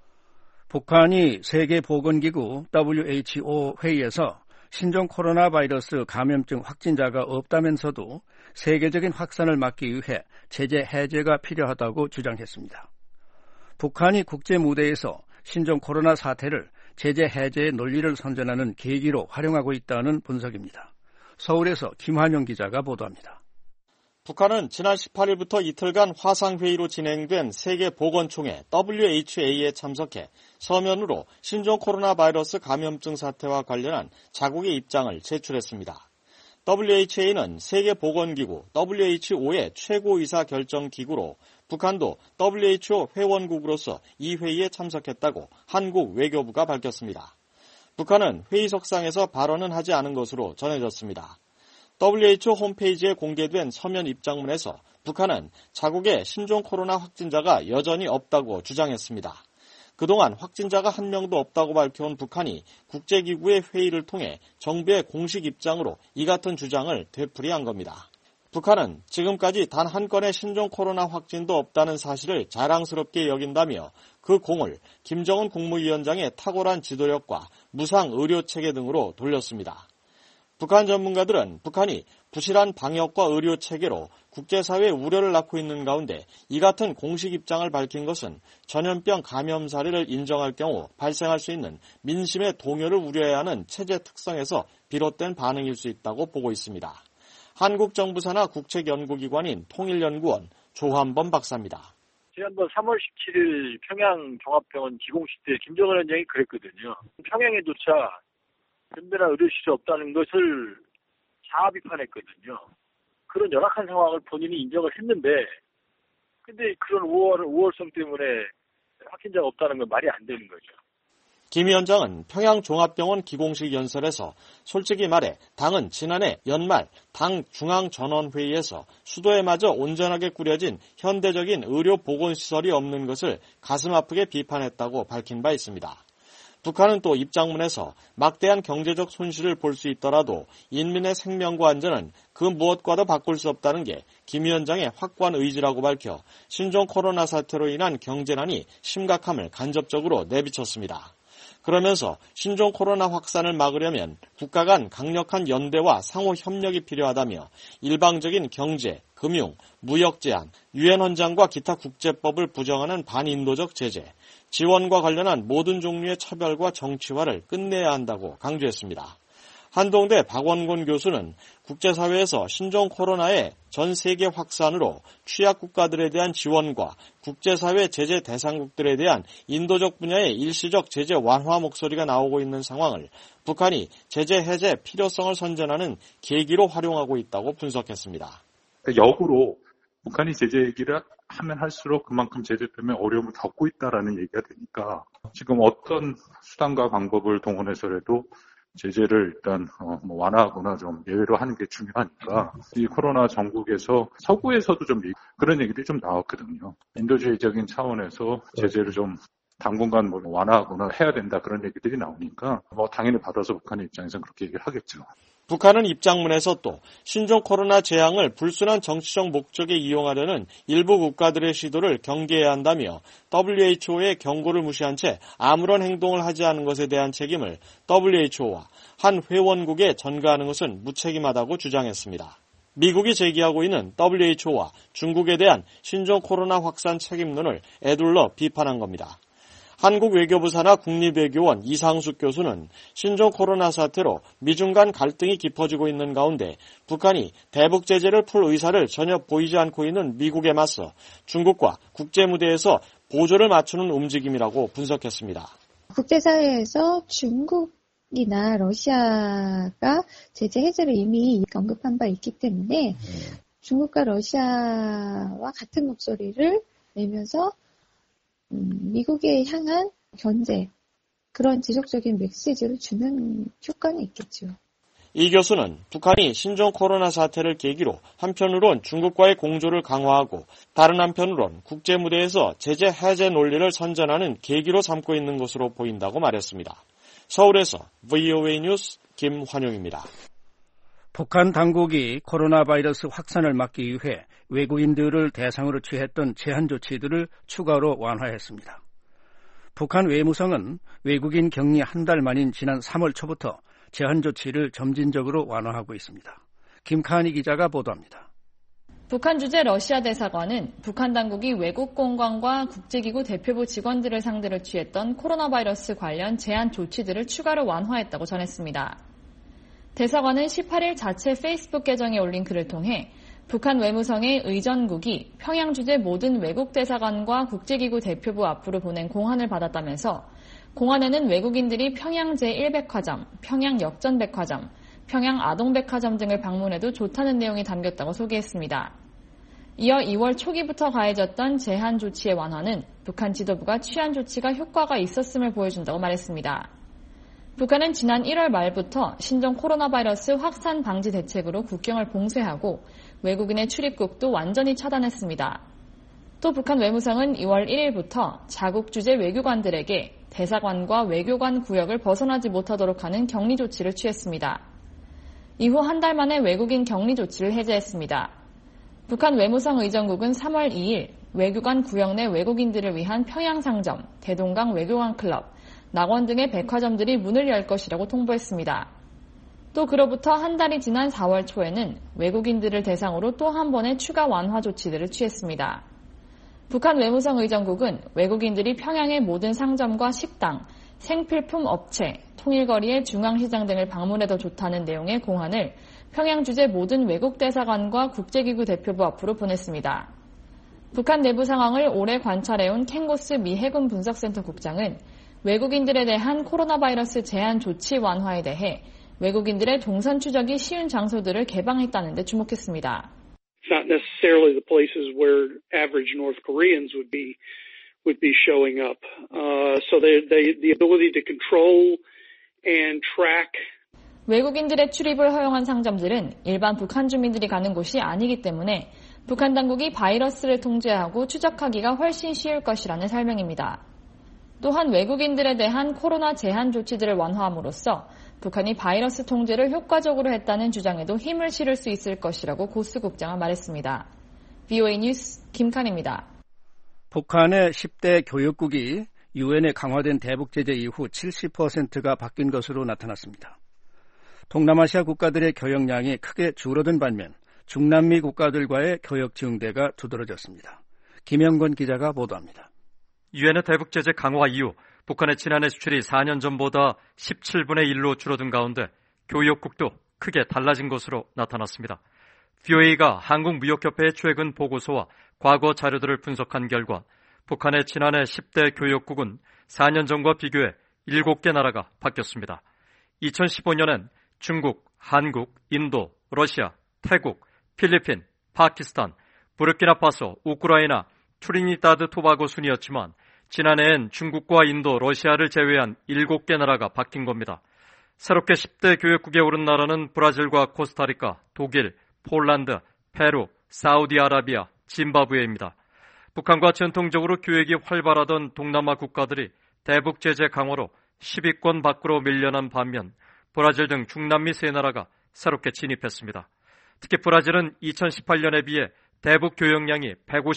북한이 세계보건기구 WHO 회의에서 신종 코로나 바이러스 감염증 확진자가 없다면서도 세계적인 확산을 막기 위해 제재 해제가 필요하다고 주장했습니다. 북한이 국제 무대에서 신종 코로나 사태를 제재 해제의 논리를 선전하는 계기로 활용하고 있다는 분석입니다. 서울에서 김환영 기자가 보도합니다. 북한은 지난 18일부터 이틀간 화상회의로 진행된 세계보건총회 WHA에 참석해 서면으로 신종 코로나 바이러스 감염증 사태와 관련한 자국의 입장을 제출했습니다. WHA는 세계보건기구 WHO의 최고의사 결정기구로 북한도 WHO 회원국으로서 이 회의에 참석했다고 한국 외교부가 밝혔습니다. 북한은 회의석상에서 발언은 하지 않은 것으로 전해졌습니다. WHO 홈페이지에 공개된 서면 입장문에서 북한은 자국의 신종 코로나 확진자가 여전히 없다고 주장했습니다. 그동안 확진자가 한 명도 없다고 밝혀온 북한이 국제기구의 회의를 통해 정부의 공식 입장으로 이 같은 주장을 되풀이한 겁니다. 북한은 지금까지 단 한 건의 신종 코로나 확진도 없다는 사실을 자랑스럽게 여긴다며 그 공을 김정은 국무위원장의 탁월한 지도력과 무상 의료체계 등으로 돌렸습니다. 북한 전문가들은 북한이 부실한 방역과 의료 체계로 국제사회의 우려를 낳고 있는 가운데 이 같은 공식 입장을 밝힌 것은 전염병 감염 사례를 인정할 경우 발생할 수 있는 민심의 동요를 우려해야 하는 체제 특성에서 비롯된 반응일 수 있다고 보고 있습니다. 한국 정부 산하 국책연구기관인 통일연구원 조한범 박사입니다. 지난번 3월 17일 평양 종합병원 기공식 때 김정은 위원장이 그랬거든요. 평양에조차 근대나 의료시설이 없다는 것을 자아 비판했거든요. 그런 열악한 상황을 본인이 인정을 했는데, 근데 그런 우월성 때문에 확진자가 없다는 건 말이 안 되는 거죠. 김 위원장은 평양종합병원 기공식 연설에서 솔직히 말해 당은 지난해 연말 당 중앙전원회의에서 수도에마저 온전하게 꾸려진 현대적인 의료보건시설이 없는 것을 가슴 아프게 비판했다고 밝힌 바 있습니다. 북한은 또 입장문에서 막대한 경제적 손실을 볼 수 있더라도 인민의 생명과 안전은 그 무엇과도 바꿀 수 없다는 게 김 위원장의 확고한 의지라고 밝혀 신종 코로나 사태로 인한 경제난이 심각함을 간접적으로 내비쳤습니다. 그러면서 신종 코로나 확산을 막으려면 국가 간 강력한 연대와 상호 협력이 필요하다며 일방적인 경제, 금융, 무역 제한, 유엔 헌장과 기타 국제법을 부정하는 반인도적 제재, 지원과 관련한 모든 종류의 차별과 정치화를 끝내야 한다고 강조했습니다. 한동대 박원곤 교수는 국제사회에서 신종 코로나의 전 세계 확산으로 취약 국가들에 대한 지원과 국제사회 제재 대상국들에 대한 인도적 분야의 일시적 제재 완화 목소리가 나오고 있는 상황을 북한이 제재 해제 필요성을 선전하는 계기로 활용하고 있다고 분석했습니다. 역으로 북한이 제재 얘기를 하면 할수록 그만큼 제재 때문에 어려움을 겪고 있다라는 얘기가 되니까 지금 어떤 수단과 방법을 동원해서라도 제재를 일단 완화하거나 좀 예외로 하는 게 중요하니까 이 코로나 전국에서 서구에서도 좀 그런 얘기들이 좀 나왔거든요. 인도주의적인 차원에서 제재를 좀 당분간 완화하거나 해야 된다 그런 얘기들이 나오니까 당연히 받아서 북한의 입장에서는 그렇게 얘기를 하겠죠. 북한은 입장문에서 또 신종 코로나 재앙을 불순한 정치적 목적에 이용하려는 일부 국가들의 시도를 경계해야 한다며 WHO의 경고를 무시한 채 아무런 행동을 하지 않은 것에 대한 책임을 WHO와 한 회원국에 전가하는 것은 무책임하다고 주장했습니다. 미국이 제기하고 있는 WHO와 중국에 대한 신종 코로나 확산 책임론을 에둘러 비판한 겁니다. 한국 외교부 산하 국립외교원 이상숙 교수는 신종 코로나 사태로 미중 간 갈등이 깊어지고 있는 가운데 북한이 대북 제재를 풀 의사를 전혀 보이지 않고 있는 미국에 맞서 중국과 국제 무대에서 보조를 맞추는 움직임이라고 분석했습니다. 국제사회에서 중국이나 러시아가 제재 해제를 이미 언급한 바 있기 때문에 중국과 러시아와 같은 목소리를 내면서 미국에 향한 견제, 그런 지속적인 메시지를 주는 효과는 있겠죠. 이 교수는 북한이 신종 코로나 사태를 계기로 한편으론 중국과의 공조를 강화하고 다른 한편으론 국제 무대에서 제재 해제 논리를 선전하는 계기로 삼고 있는 것으로 보인다고 말했습니다. 서울에서 VOA 뉴스 김환용입니다. 북한 당국이 코로나 바이러스 확산을 막기 위해 외국인들을 대상으로 취했던 제한 조치들을 추가로 완화했습니다. 북한 외무성은 외국인 격리 한 달 만인 지난 3월 초부터 제한 조치를 점진적으로 완화하고 있습니다. 김카니 기자가 보도합니다. 북한 주재 러시아 대사관은 북한 당국이 외국 공관과 국제기구 대표부 직원들을 상대로 취했던 코로나 바이러스 관련 제한 조치들을 추가로 완화했다고 전했습니다. 대사관은 18일 자체 페이스북 계정에 올린 글을 통해 북한 외무성의 의전국이 평양 주재 모든 외국 대사관과 국제기구 대표부 앞으로 보낸 공안을 받았다면서 공안에는 외국인들이 평양 제1백화점, 평양 역전백화점, 평양 아동백화점 등을 방문해도 좋다는 내용이 담겼다고 소개했습니다. 이어 2월 초기부터 가해졌던 제한 조치의 완화는 북한 지도부가 취한 조치가 효과가 있었음을 보여준다고 말했습니다. 북한은 지난 1월 말부터 신종 코로나 바이러스 확산 방지 대책으로 국경을 봉쇄하고 외국인의 출입국도 완전히 차단했습니다. 또 북한 외무성은 2월 1일부터 자국 주재 외교관들에게 대사관과 외교관 구역을 벗어나지 못하도록 하는 격리 조치를 취했습니다. 이후 한 달 만에 외국인 격리 조치를 해제했습니다. 북한 외무성 의정국은 3월 2일 외교관 구역 내 외국인들을 위한 평양상점, 대동강 외교관 클럽, 낙원 등의 백화점들이 문을 열 것이라고 통보했습니다. 또 그로부터 한 달이 지난 4월 초에는 외국인들을 대상으로 또 한 번의 추가 완화 조치들을 취했습니다. 북한 외무성 의정국은 외국인들이 평양의 모든 상점과 식당, 생필품 업체, 통일거리의 중앙시장 등을 방문해도 좋다는 내용의 공안을 평양 주재 모든 외국 대사관과 국제기구 대표부 앞으로 보냈습니다. 북한 내부 상황을 오래 관찰해온 켄고스 미 해군 분석센터 국장은 외국인들에 대한 코로나 바이러스 제한 조치 완화에 대해 외국인들의 동선 추적이 쉬운 장소들을 개방했다는 데 주목했습니다. It's not necessarily the places where average North Koreans would be showing up. So the ability to control and track. 외국인들의 출입을 허용한 상점들은 일반 북한 주민들이 가는 곳이 아니기 때문에 북한 당국이 바이러스를 통제하고 추적하기가 훨씬 쉬울 것이라는 설명입니다. 또한 외국인들에 대한 코로나 제한 조치들을 완화함으로써 북한이 바이러스 통제를 효과적으로 했다는 주장에도 힘을 실을 수 있을 것이라고 고스 국장은 말했습니다. VOA 뉴스 김칸입니다. 북한의 10대 교육국이 유엔에 강화된 대북 제재 이후 70%가 바뀐 것으로 나타났습니다. 동남아시아 국가들의 교역량이 크게 줄어든 반면 중남미 국가들과의 교역 증대가 두드러졌습니다. 김영건 기자가 보도합니다. 유엔의 대북 제재 강화 이후 북한의 지난해 수출이 4년 전보다 17분의 1로 줄어든 가운데 교역국도 크게 달라진 것으로 나타났습니다. VOA가 한국무역협회의 최근 보고서와 과거 자료들을 분석한 결과 북한의 지난해 10대 교역국은 4년 전과 비교해 7개 나라가 바뀌었습니다. 2015년엔 중국, 한국, 인도, 러시아, 태국, 필리핀, 파키스탄, 부르키나파소, 우크라이나, 트리니다드 토바고 순이었지만 지난해엔 중국과 인도, 러시아를 제외한 7개 나라가 바뀐 겁니다. 새롭게 10대 교역국에 오른 나라는 브라질과 코스타리카, 독일, 폴란드, 페루, 사우디아라비아, 짐바브웨입니다. 북한과 전통적으로 교역이 활발하던 동남아 국가들이 대북 제재 강화로 10위권 밖으로 밀려난 반면 브라질 등 중남미 3나라가 새롭게 진입했습니다. 특히 브라질은 2018년에 비해 대북 교역량이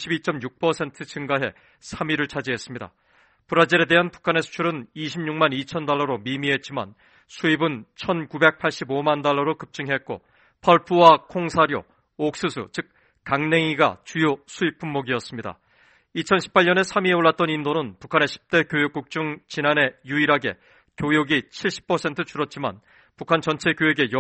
152.6% 증가해 3위를 차지했습니다. 브라질에 대한 북한의 수출은 26만 2천 달러로 미미했지만 수입은 1,985만 달러로 급증했고 펄프와 콩사료, 옥수수, 즉 강냉이가 주요 수입 품목이었습니다. 2018년에 3위에 올랐던 인도는 북한의 10대 교역국 중 지난해 유일하게 교역이 70% 줄었지만 북한 전체 교역의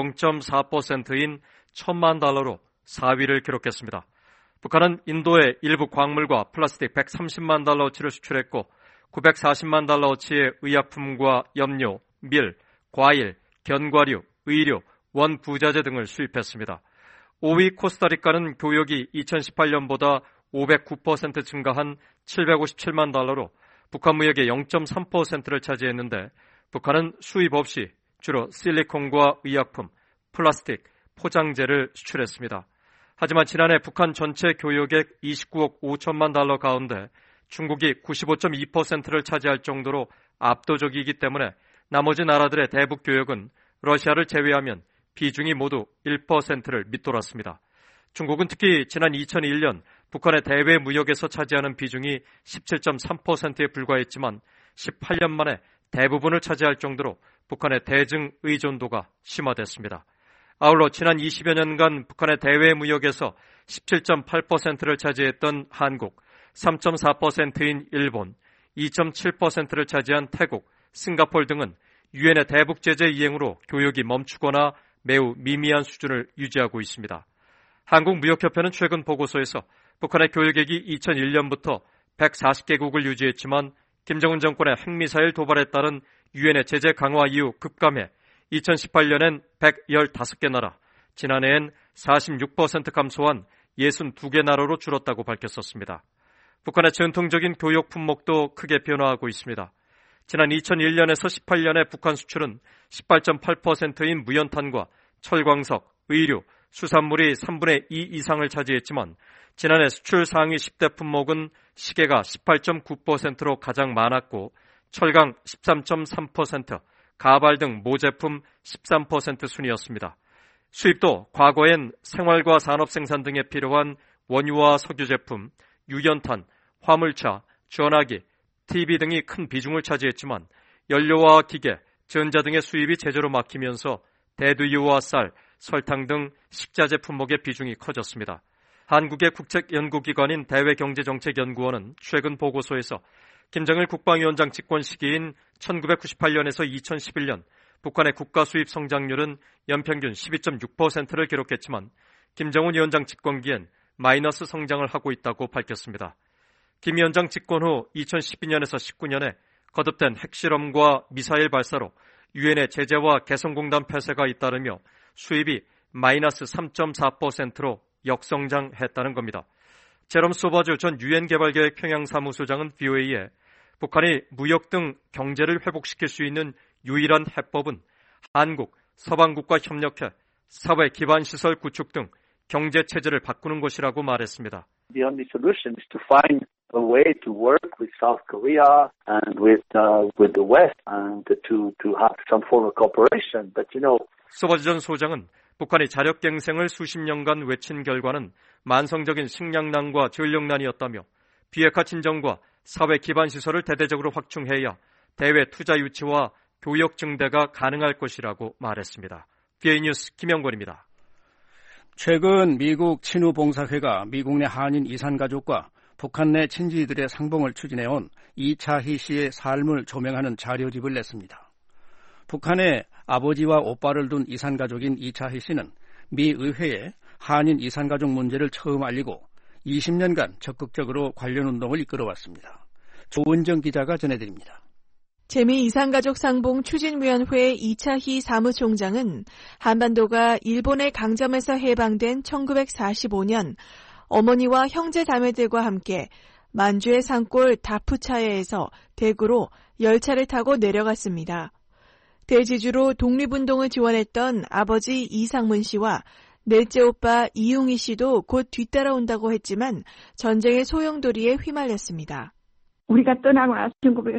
0.4%인 1,000만 달러로 4위를 기록했습니다. 북한은 인도에 일부 광물과 플라스틱 130만 달러어치를 수출했고 940만 달러어치의 의약품과 염료, 밀, 과일, 견과류, 의료, 원부자재 등을 수입했습니다. 5위 코스타리카는 교역이 2018년보다 509% 증가한 757만 달러로 북한 무역의 0.3%를 차지했는데 북한은 수입 없이 주로 실리콘과 의약품, 플라스틱, 포장재를 수출했습니다. 하지만 지난해 북한 전체 교역액 29억 5천만 달러 가운데 중국이 95.2%를 차지할 정도로 압도적이기 때문에 나머지 나라들의 대북 교역은 러시아를 제외하면 비중이 모두 1%를 밑돌았습니다. 중국은 특히 지난 2001년 북한의 대외 무역에서 차지하는 비중이 17.3%에 불과했지만 18년 만에 대부분을 차지할 정도로 북한의 대증 의존도가 심화됐습니다. 아울러 지난 20여 년간 북한의 대외 무역에서 17.8%를 차지했던 한국, 3.4%인 일본, 2.7%를 차지한 태국, 싱가포르 등은 유엔의 대북 제재 이행으로 교역이 멈추거나 매우 미미한 수준을 유지하고 있습니다. 한국무역협회는 최근 보고서에서 북한의 교역액이 2001년부터 140개국을 유지했지만 김정은 정권의 핵미사일 도발에 따른 유엔의 제재 강화 이후 급감해 2018년엔 115개 나라, 지난해엔 46% 감소한 62개 나라로 줄었다고 밝혔었습니다. 북한의 전통적인 교역 품목도 크게 변화하고 있습니다. 지난 2001년에서 18년에 북한 수출은 18.8%인 무연탄과 철광석, 의류, 수산물이 3분의 2 이상을 차지했지만 지난해 수출 상위 10대 품목은 시계가 18.9%로 가장 많았고 철강 13.3%, 가발 등 모제품 13% 순이었습니다. 수입도 과거엔 생활과 산업 생산 등에 필요한 원유와 석유 제품, 유연탄, 화물차, 전화기, TV 등이 큰 비중을 차지했지만 연료와 기계, 전자 등의 수입이 제재로 막히면서 대두유와 쌀, 설탕 등 식자재 품목의 비중이 커졌습니다. 한국의 국책연구기관인 대외경제정책연구원은 최근 보고서에서 김정일 국방위원장 집권 시기인 1998년에서 2011년 북한의 국가 수입 성장률은 연평균 12.6%를 기록했지만 김정은 위원장 집권기엔 마이너스 성장을 하고 있다고 밝혔습니다. 김 위원장 집권 후 2012년에서 19년에 거듭된 핵실험과 미사일 발사로 유엔의 제재와 개성공단 폐쇄가 잇따르며 수입이 마이너스 3.4%로 역성장했다는 겁니다. 제롬 소바주 전 유엔 개발계획 평양사무소장은 VOA에 북한이 무역 등 경제를 회복시킬 수 있는 유일한 해법은 한국, 서방국과 협력해 사회 기반 시설 구축 등 경제 체제를 바꾸는 것이라고 말했습니다. The only solution is to find a way to work with South Korea and with the West and to have some form of cooperation. But you know, 소바주 전 소장은 북한이 자력갱생을 수십 년간 외친 결과는 만성적인 식량난과 전력난이었다며 비핵화 진정과 사회 기반 시설을 대대적으로 확충해야 대외 투자 유치와 교역 증대가 가능할 것이라고 말했습니다. BA 뉴스 김영권입니다. 최근 미국 친우봉사회가 미국 내 한인 이산가족과 북한 내 친지들의 상봉을 추진해온 이차희 씨의 삶을 조명하는 자료집을 냈습니다. 북한에 아버지와 오빠를 둔 이산가족인 이차희 씨는 미 의회에 한인 이산가족 문제를 처음 알리고 20년간 적극적으로 관련 운동을 이끌어왔습니다. 조은정 기자가 전해드립니다. 재미 이산가족 상봉 추진위원회 이차희 사무총장은 한반도가 일본의 강점에서 해방된 1945년 어머니와 형제 자매들과 함께 만주의 산골 다푸차야에서 대구로 열차를 타고 내려갔습니다. 대지주로 독립운동을 지원했던 아버지 이상문 씨와 넷째 오빠 이용희 씨도 곧 뒤따라온다고 했지만 전쟁의 소용돌이에 휘말렸습니다. 우리가 떠나고 나서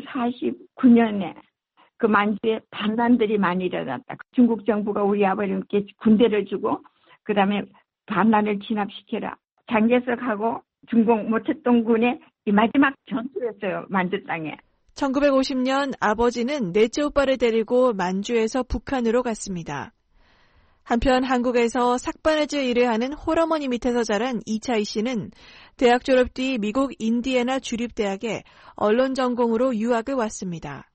1949년에 그 만주에 반란들이 많이 일어났다. 중국 정부가 우리 아버님께 군대를 주고 그다음에 반란을 진압시켜라. 장개석하고 중공 모택동군의 이 마지막 전투였어요. 만주 땅에. 1950년 아버지는 넷째 오빠를 데리고 만주에서 북한으로 갔습니다. 한편 한국에서 삭바느질 일을 하는 홀어머니 밑에서 자란 이차희 씨는 대학 졸업 뒤 미국 인디애나 주립대학에 언론 전공으로 유학을 왔습니다.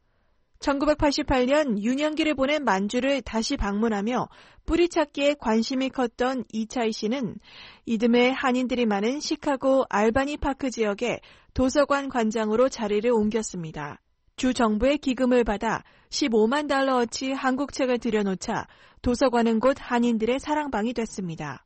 1988년 유년기를 보낸 만주를 다시 방문하며 뿌리찾기에 관심이 컸던 이차희 씨는 이듬해 한인들이 많은 시카고 알바니 파크 지역에 도서관 관장으로 자리를 옮겼습니다. 주 정부의 기금을 받아 15만 달러어치 한국 책을 들여놓자 도서관은 곧 한인들의 사랑방이 됐습니다.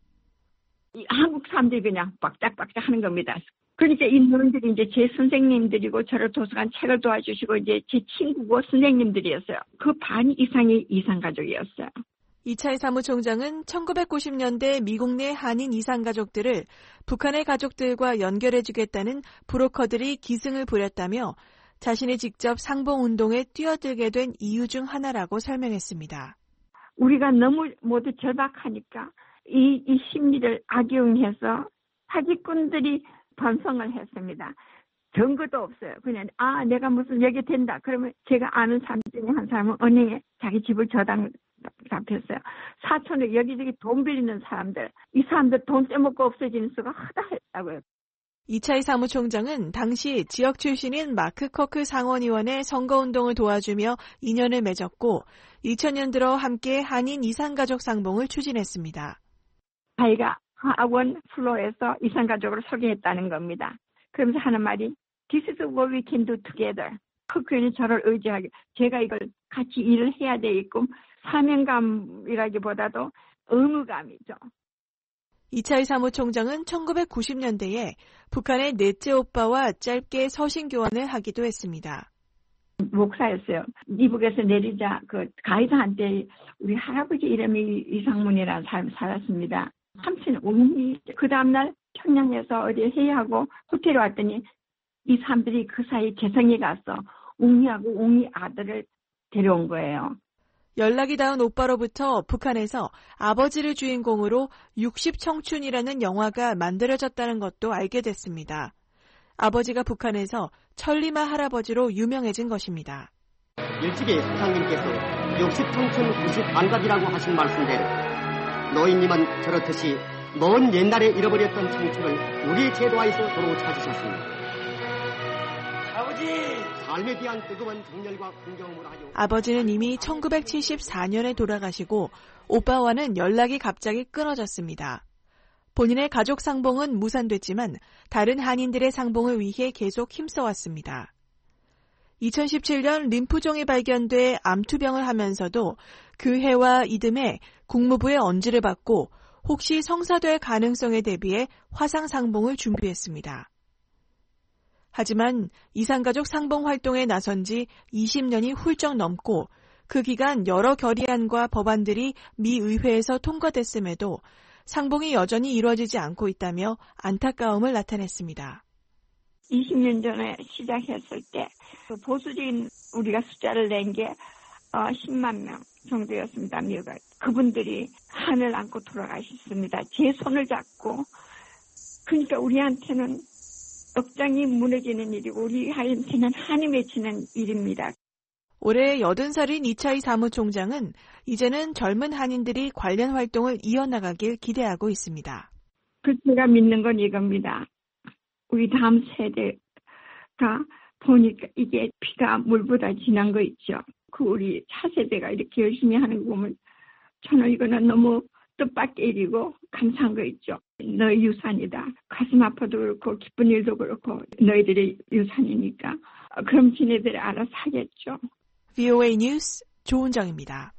한국 사람들이 그냥 빡짝빡짝 하는 겁니다. 그러니까 이 노인들이 이제 제 선생님들이고 저를 도서관 책을 도와주시고 이제 제 친구고 선생님들이었어요. 그 반 이상이 이산가족이었어요. 이차희 사무총장은 1990년대 미국 내 한인 이산가족들을 북한의 가족들과 연결해주겠다는 브로커들이 기승을 부렸다며 자신이 직접 상봉운동에 뛰어들게 된 이유 중 하나라고 설명했습니다. 우리가 너무 모두 절박하니까 이 심리를 악용해서 사기꾼들이 번성을 했습니다. 증거도 없어요. 그냥 내가 무슨 얘기 된다. 그러면 제가 아는 사람 중에 한 사람은 은행에 자기 집을 저당 잡혔어요. 사촌에 여기저기 돈 빌리는 사람들. 이 사람들 돈 떼먹고 없어지는 수가 허다했다고요. 이차희 사무총장은 당시 지역 출신인 마크 커크 상원의원의 선거운동을 도와주며 인연을 맺었고 2000년 들어 함께 한인 이산가족 상봉을 추진했습니다. 자기가 하원 플로에서 이산가족을 소개했다는 겁니다. 그러면서 하는 말이 This is what we can do together. 커크는 저를 의지하게 제가 이걸 같이 일을 해야 되겠고 사명감이라기보다도 의무감이죠. 이차희 사무총장은 1990년대에 북한의 넷째 오빠와 짧게 서신교환을 하기도 했습니다. 목사였어요. 미국에서 내리자 그 가이드한테 우리 할아버지 이름이 이상문이라는 사람이 살았습니다. 삼촌 웅이 그 다음날 평양에서 어디 회의하고 호텔에 왔더니 이 사람들이 그 사이 개성에 가서 웅이하고 웅이 아들을 데려온 거예요. 연락이 닿은 오빠로부터 북한에서 아버지를 주인공으로 60청춘이라는 영화가 만들어졌다는 것도 알게 됐습니다. 아버지가 북한에서 천리마 할아버지로 유명해진 것입니다. 일찍이 부장님께서 60청춘 90반갑이라고 하신 말씀대로 노인님은 저렇듯이 먼 옛날에 잃어버렸던 청춘을 우리 제도하에서 도로 찾으셨습니다. 아버지 삶에 대한 뜨거운 정열과 공경을 하여 아버지는 이미 1974년에 돌아가시고 오빠와는 연락이 갑자기 끊어졌습니다. 본인의 가족 상봉은 무산됐지만 다른 한인들의 상봉을 위해 계속 힘써왔습니다. 2017년 림프종이 발견돼 암투병을 하면서도 그 해와 이듬해 국무부의 언지를 받고 혹시 성사될 가능성에 대비해 화상 상봉을 준비했습니다. 하지만 이산가족 상봉 활동에 나선 지 20년이 훌쩍 넘고 그 기간 여러 결의안과 법안들이 미 의회에서 통과됐음에도 상봉이 여전히 이루어지지 않고 있다며 안타까움을 나타냈습니다. 20년 전에 시작했을 때 보수적인 우리가 숫자를 낸 게 10만 명 정도였습니다. 미국에. 그분들이 하늘 안고 돌아가셨습니다. 제 손을 잡고. 그러니까 우리한테는 억장이 무너지는 일이고 우리한테는 한이 맺히는 일입니다. 올해 80살인 이차이 사무총장은 이제는 젊은 한인들이 관련 활동을 이어나가길 기대하고 있습니다. 제가 믿는 건 이겁니다. 우리 다음 세대가 보니까 이게 피가 물보다 진한 거 있죠. 그 우리 차세대가 이렇게 열심히 하는 거 보면 저는 이거는 너무 뜻밖의 일이고 감사한 거 있죠. 너의 유산이다. 가슴 아파도 그렇고 기쁜 일도 그렇고 너희들의 유산이니까 그럼 지네들이 알아서 하겠죠. VOA 뉴스 조은정입니다.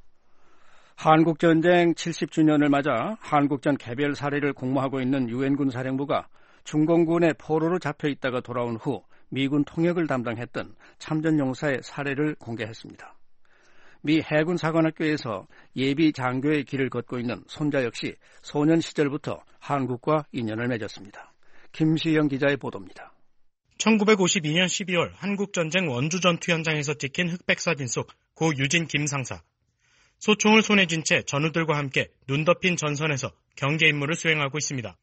한국전쟁 70주년을 맞아 한국전 개별 사례를 공모하고 있는 유엔군 사령부가 중공군의 포로로 잡혀 있다가 돌아온 후 미군 통역을 담당했던 참전용사의 사례를 공개했습니다. 미 해군 사관학교에서 예비 장교의 길을 걷고 있는 손자 역시 소년 시절부터 한국과 인연을 맺었습니다. 김시영 기자의 보도입니다. 1952년 12월 한국전쟁 원주전투 현장에서 찍힌 흑백사진 속 고 유진 김상사. 소총을 손에 쥔 채 전우들과 함께 눈 덮인 전선에서 경계 임무를 수행하고 있습니다.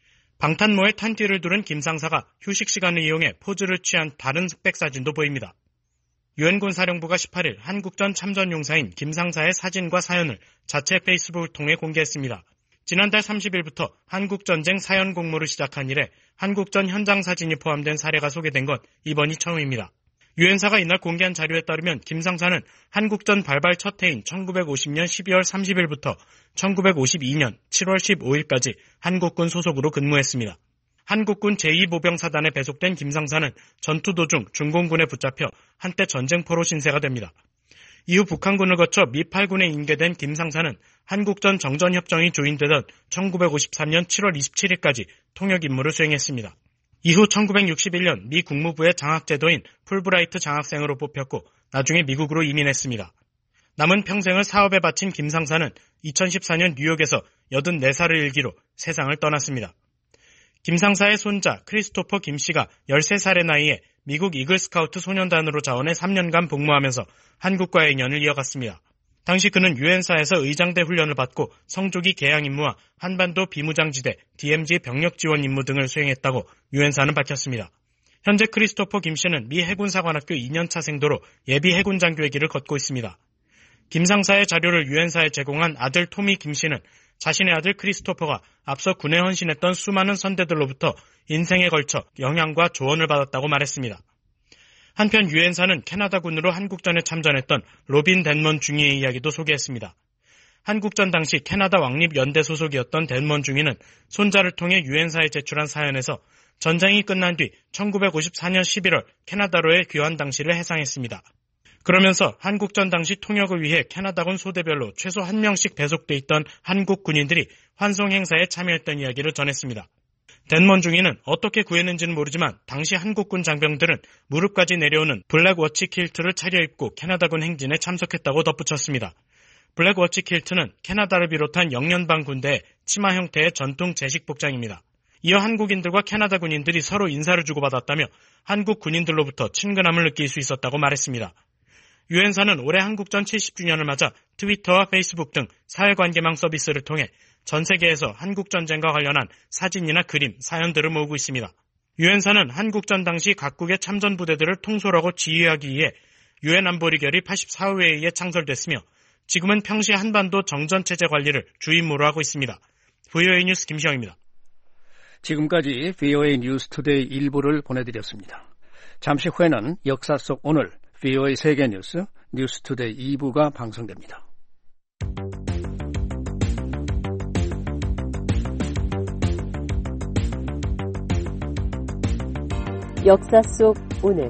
방탄모에 탄띠를 두른 김상사가 휴식 시간을 이용해 포즈를 취한 다른 흑백사진도 보입니다. 유엔군 사령부가 18일 한국전 참전용사인 김상사의 사진과 사연을 자체 페이스북을 통해 공개했습니다. 지난달 30일부터 한국전쟁 사연 공모를 시작한 이래 한국전 현장 사진이 포함된 사례가 소개된 건 이번이 처음입니다. 유엔사가 이날 공개한 자료에 따르면 김상사는 한국전 발발 첫 해인 1950년 12월 30일부터 1952년 7월 15일까지 한국군 소속으로 근무했습니다. 한국군 제2모병사단에 배속된 김상사는 전투 도중 중공군에 붙잡혀 한때 전쟁포로 신세가 됩니다. 이후 북한군을 거쳐 미 8군에 인계된 김상사는 한국전 정전협정이 조인되던 1953년 7월 27일까지 통역 임무를 수행했습니다. 이후 1961년 미 국무부의 장학제도인 풀브라이트 장학생으로 뽑혔고 나중에 미국으로 이민했습니다. 남은 평생을 사업에 바친 김상사는 2014년 뉴욕에서 84살을 일기로 세상을 떠났습니다. 김상사의 손자 크리스토퍼 김씨가 13살의 나이에 미국 이글스카우트 소년단으로 자원해 3년간 복무하면서 한국과의 인연을 이어갔습니다. 당시 그는 유엔사에서 의장대 훈련을 받고 성조기 개양 임무와 한반도 비무장지대 DMZ 병력 지원 임무 등을 수행했다고 유엔사는 밝혔습니다. 현재 크리스토퍼 김씨는 미 해군사관학교 2년차 생도로 예비 해군 장교의 길을 걷고 있습니다. 김상사의 자료를 유엔사에 제공한 아들 토미 김씨는 자신의 아들 크리스토퍼가 앞서 군에 헌신했던 수많은 선대들로부터 인생에 걸쳐 영향과 조언을 받았다고 말했습니다. 한편 유엔사는 캐나다군으로 한국전에 참전했던 로빈 덴먼 중위의 이야기도 소개했습니다. 한국전 당시 캐나다 왕립연대 소속이었던 덴먼 중위는 손자를 통해 유엔사에 제출한 사연에서 전쟁이 끝난 뒤 1954년 11월 캐나다로의 귀환 당시를 해상했습니다. 그러면서 한국전 당시 통역을 위해 캐나다군 소대별로 최소 1명씩 배속돼 있던 한국 군인들이 환송 행사에 참여했던 이야기를 전했습니다. 덴먼 중위는 어떻게 구했는지는 모르지만 당시 한국군 장병들은 무릎까지 내려오는 블랙워치 킬트를 차려입고 캐나다군 행진에 참석했다고 덧붙였습니다. 블랙워치 킬트는 캐나다를 비롯한 영연방 군대의 치마 형태의 전통 제식 복장입니다. 이어 한국인들과 캐나다 군인들이 서로 인사를 주고받았다며 한국 군인들로부터 친근함을 느낄 수 있었다고 말했습니다. 유엔사는 올해 한국전 70주년을 맞아 트위터와 페이스북 등 사회관계망 서비스를 통해 전 세계에서 한국전쟁과 관련한 사진이나 그림, 사연들을 모으고 있습니다. 유엔사는 한국전 당시 각국의 참전부대들을 통솔하고 지휘하기 위해 유엔 안보리 결의 84회의에 창설됐으며 지금은 평시 한반도 정전체제 관리를 주 임무로 하고 있습니다. VOA 뉴스 김시영입니다. 지금까지 VOA 뉴스 투데이 1부를 보내드렸습니다. 잠시 후에는 역사 속 오늘 VOA 세계뉴스 뉴스투데이 2부가 방송됩니다. 역사 속 오늘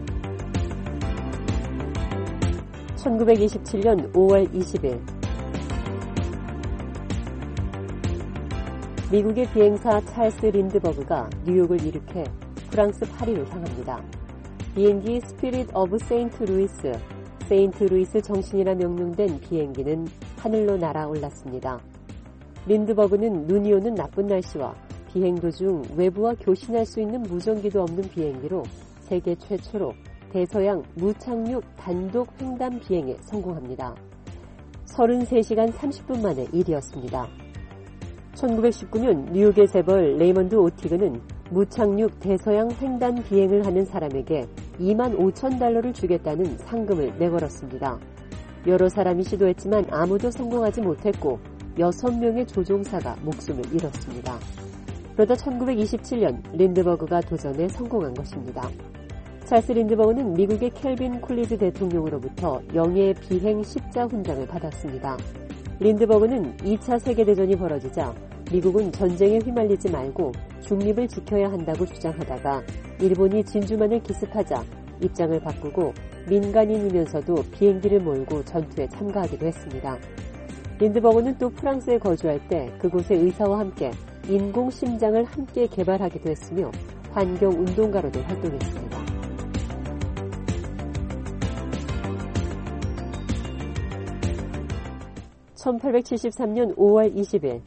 1927년 5월 20일 미국의 비행사 찰스 린드버그가 뉴욕을 이륙해 프랑스 파리로 향합니다. 비행기 스피릿 오브 세인트 루이스 정신이라 명명된 비행기는 하늘로 날아올랐습니다. 린드버그는 눈이 오는 나쁜 날씨와 비행 도중 외부와 교신할 수 있는 무전기도 없는 비행기로 세계 최초로 대서양 무착륙 단독 횡단 비행에 성공합니다. 33시간 30분 만의 일이었습니다. 1919년 뉴욕의 재벌 레이먼드 오티그는 무착륙 대서양 횡단 비행을 하는 사람에게 $25,000를 주겠다는 상금을 내걸었습니다. 여러 사람이 시도했지만 아무도 성공하지 못했고 6명의 조종사가 목숨을 잃었습니다. 그러다 1927년 린드버그가 도전에 성공한 것입니다. 찰스 린드버그는 미국의 켈빈 쿨리지 대통령으로부터 영예 비행 십자 훈장을 받았습니다. 린드버그는 2차 세계대전이 벌어지자 미국은 전쟁에 휘말리지 말고 중립을 지켜야 한다고 주장하다가 일본이 진주만을 기습하자 입장을 바꾸고 민간인이면서도 비행기를 몰고 전투에 참가하기도 했습니다. 린드버그는 또 프랑스에 거주할 때 그곳의 의사와 함께 인공심장을 함께 개발하기도 했으며 환경운동가로도 활동했습니다. 1873년 5월 20일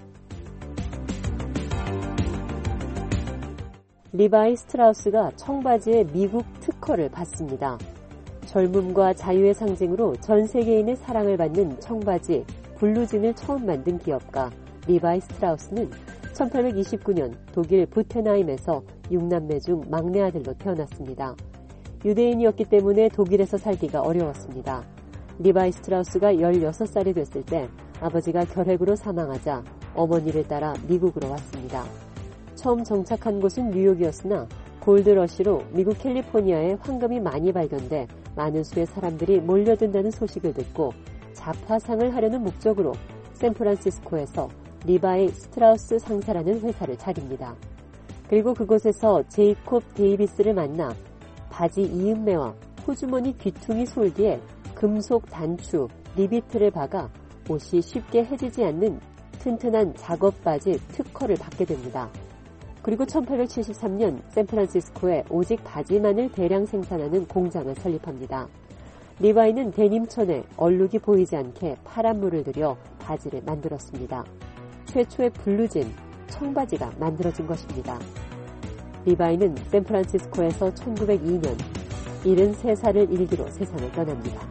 리바이 스트라우스가 청바지에 미국 특허를 받습니다. 젊음과 자유의 상징으로 전 세계인의 사랑을 받는 청바지 블루진을 처음 만든 기업가 리바이 스트라우스는 1829년 독일 부텐하임에서 6남매 중 막내 아들로 태어났습니다. 유대인이었기 때문에 독일에서 살기가 어려웠습니다. 리바이 스트라우스가 16살이 됐을 때 아버지가 결핵으로 사망하자 어머니를 따라 미국으로 왔습니다. 처음 정착한 곳은 뉴욕이었으나 골드러시로 미국 캘리포니아에 황금이 많이 발견돼 많은 수의 사람들이 몰려든다는 소식을 듣고 잡화상을 하려는 목적으로 샌프란시스코에서 리바이 스트라우스 상사라는 회사를 차립니다. 그리고 그곳에서 제이콥 데이비스를 만나 바지 이음매와 호주머니 귀퉁이 솔기에 금속 단추, 리비트를 박아 옷이 쉽게 해지지 않는 튼튼한 작업바지 특허를 받게 됩니다. 그리고 1873년 샌프란시스코에 오직 바지만을 대량 생산하는 공장을 설립합니다. 리바이는 데님천에 얼룩이 보이지 않게 파란 물을 들여 바지를 만들었습니다. 최초의 블루진, 청바지가 만들어진 것입니다. 리바이는 샌프란시스코에서 1902년 73살을 일기로 세상을 떠납니다.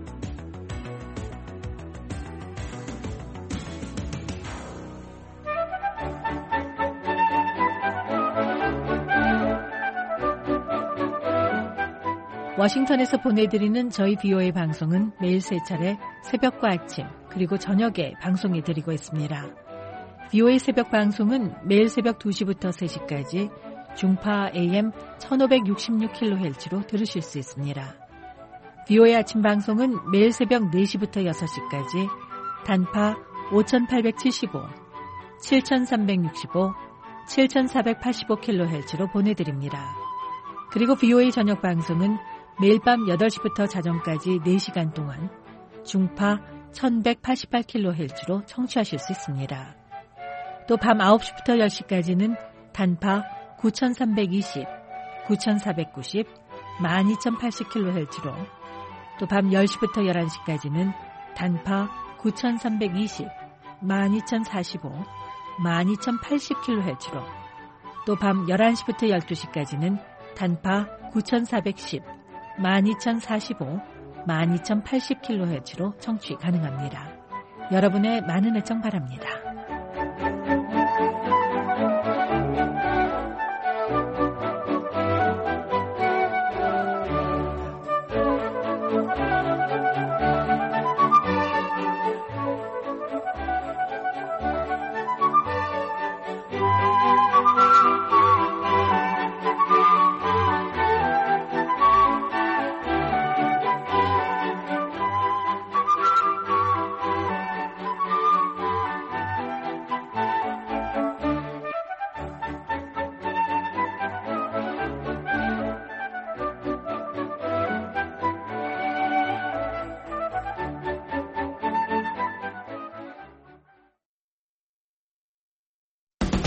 워싱턴에서 보내드리는 저희 VOA 방송은 매일 3차례 새벽과 아침 그리고 저녁에 방송해 드리고 있습니다. VOA 새벽 방송은 매일 새벽 2시부터 3시까지 중파 AM 1566kHz로 들으실 수 있습니다. VOA 아침 방송은 매일 새벽 4시부터 6시까지 단파 5875, 7365, 7485kHz로 보내드립니다. 그리고 VOA 저녁 방송은 매일 밤 8시부터 자정까지 4시간 동안 중파 1188kHz로 청취하실 수 있습니다. 또 밤 9시부터 10시까지는 단파 9320, 9490, 12080kHz로 또 밤 10시부터 11시까지는 단파 9320, 12045, 12080kHz로 또 밤 11시부터 12시까지는 단파 9410, 12045, 12080kHz로 청취 가능합니다. 여러분의 많은 애청 바랍니다.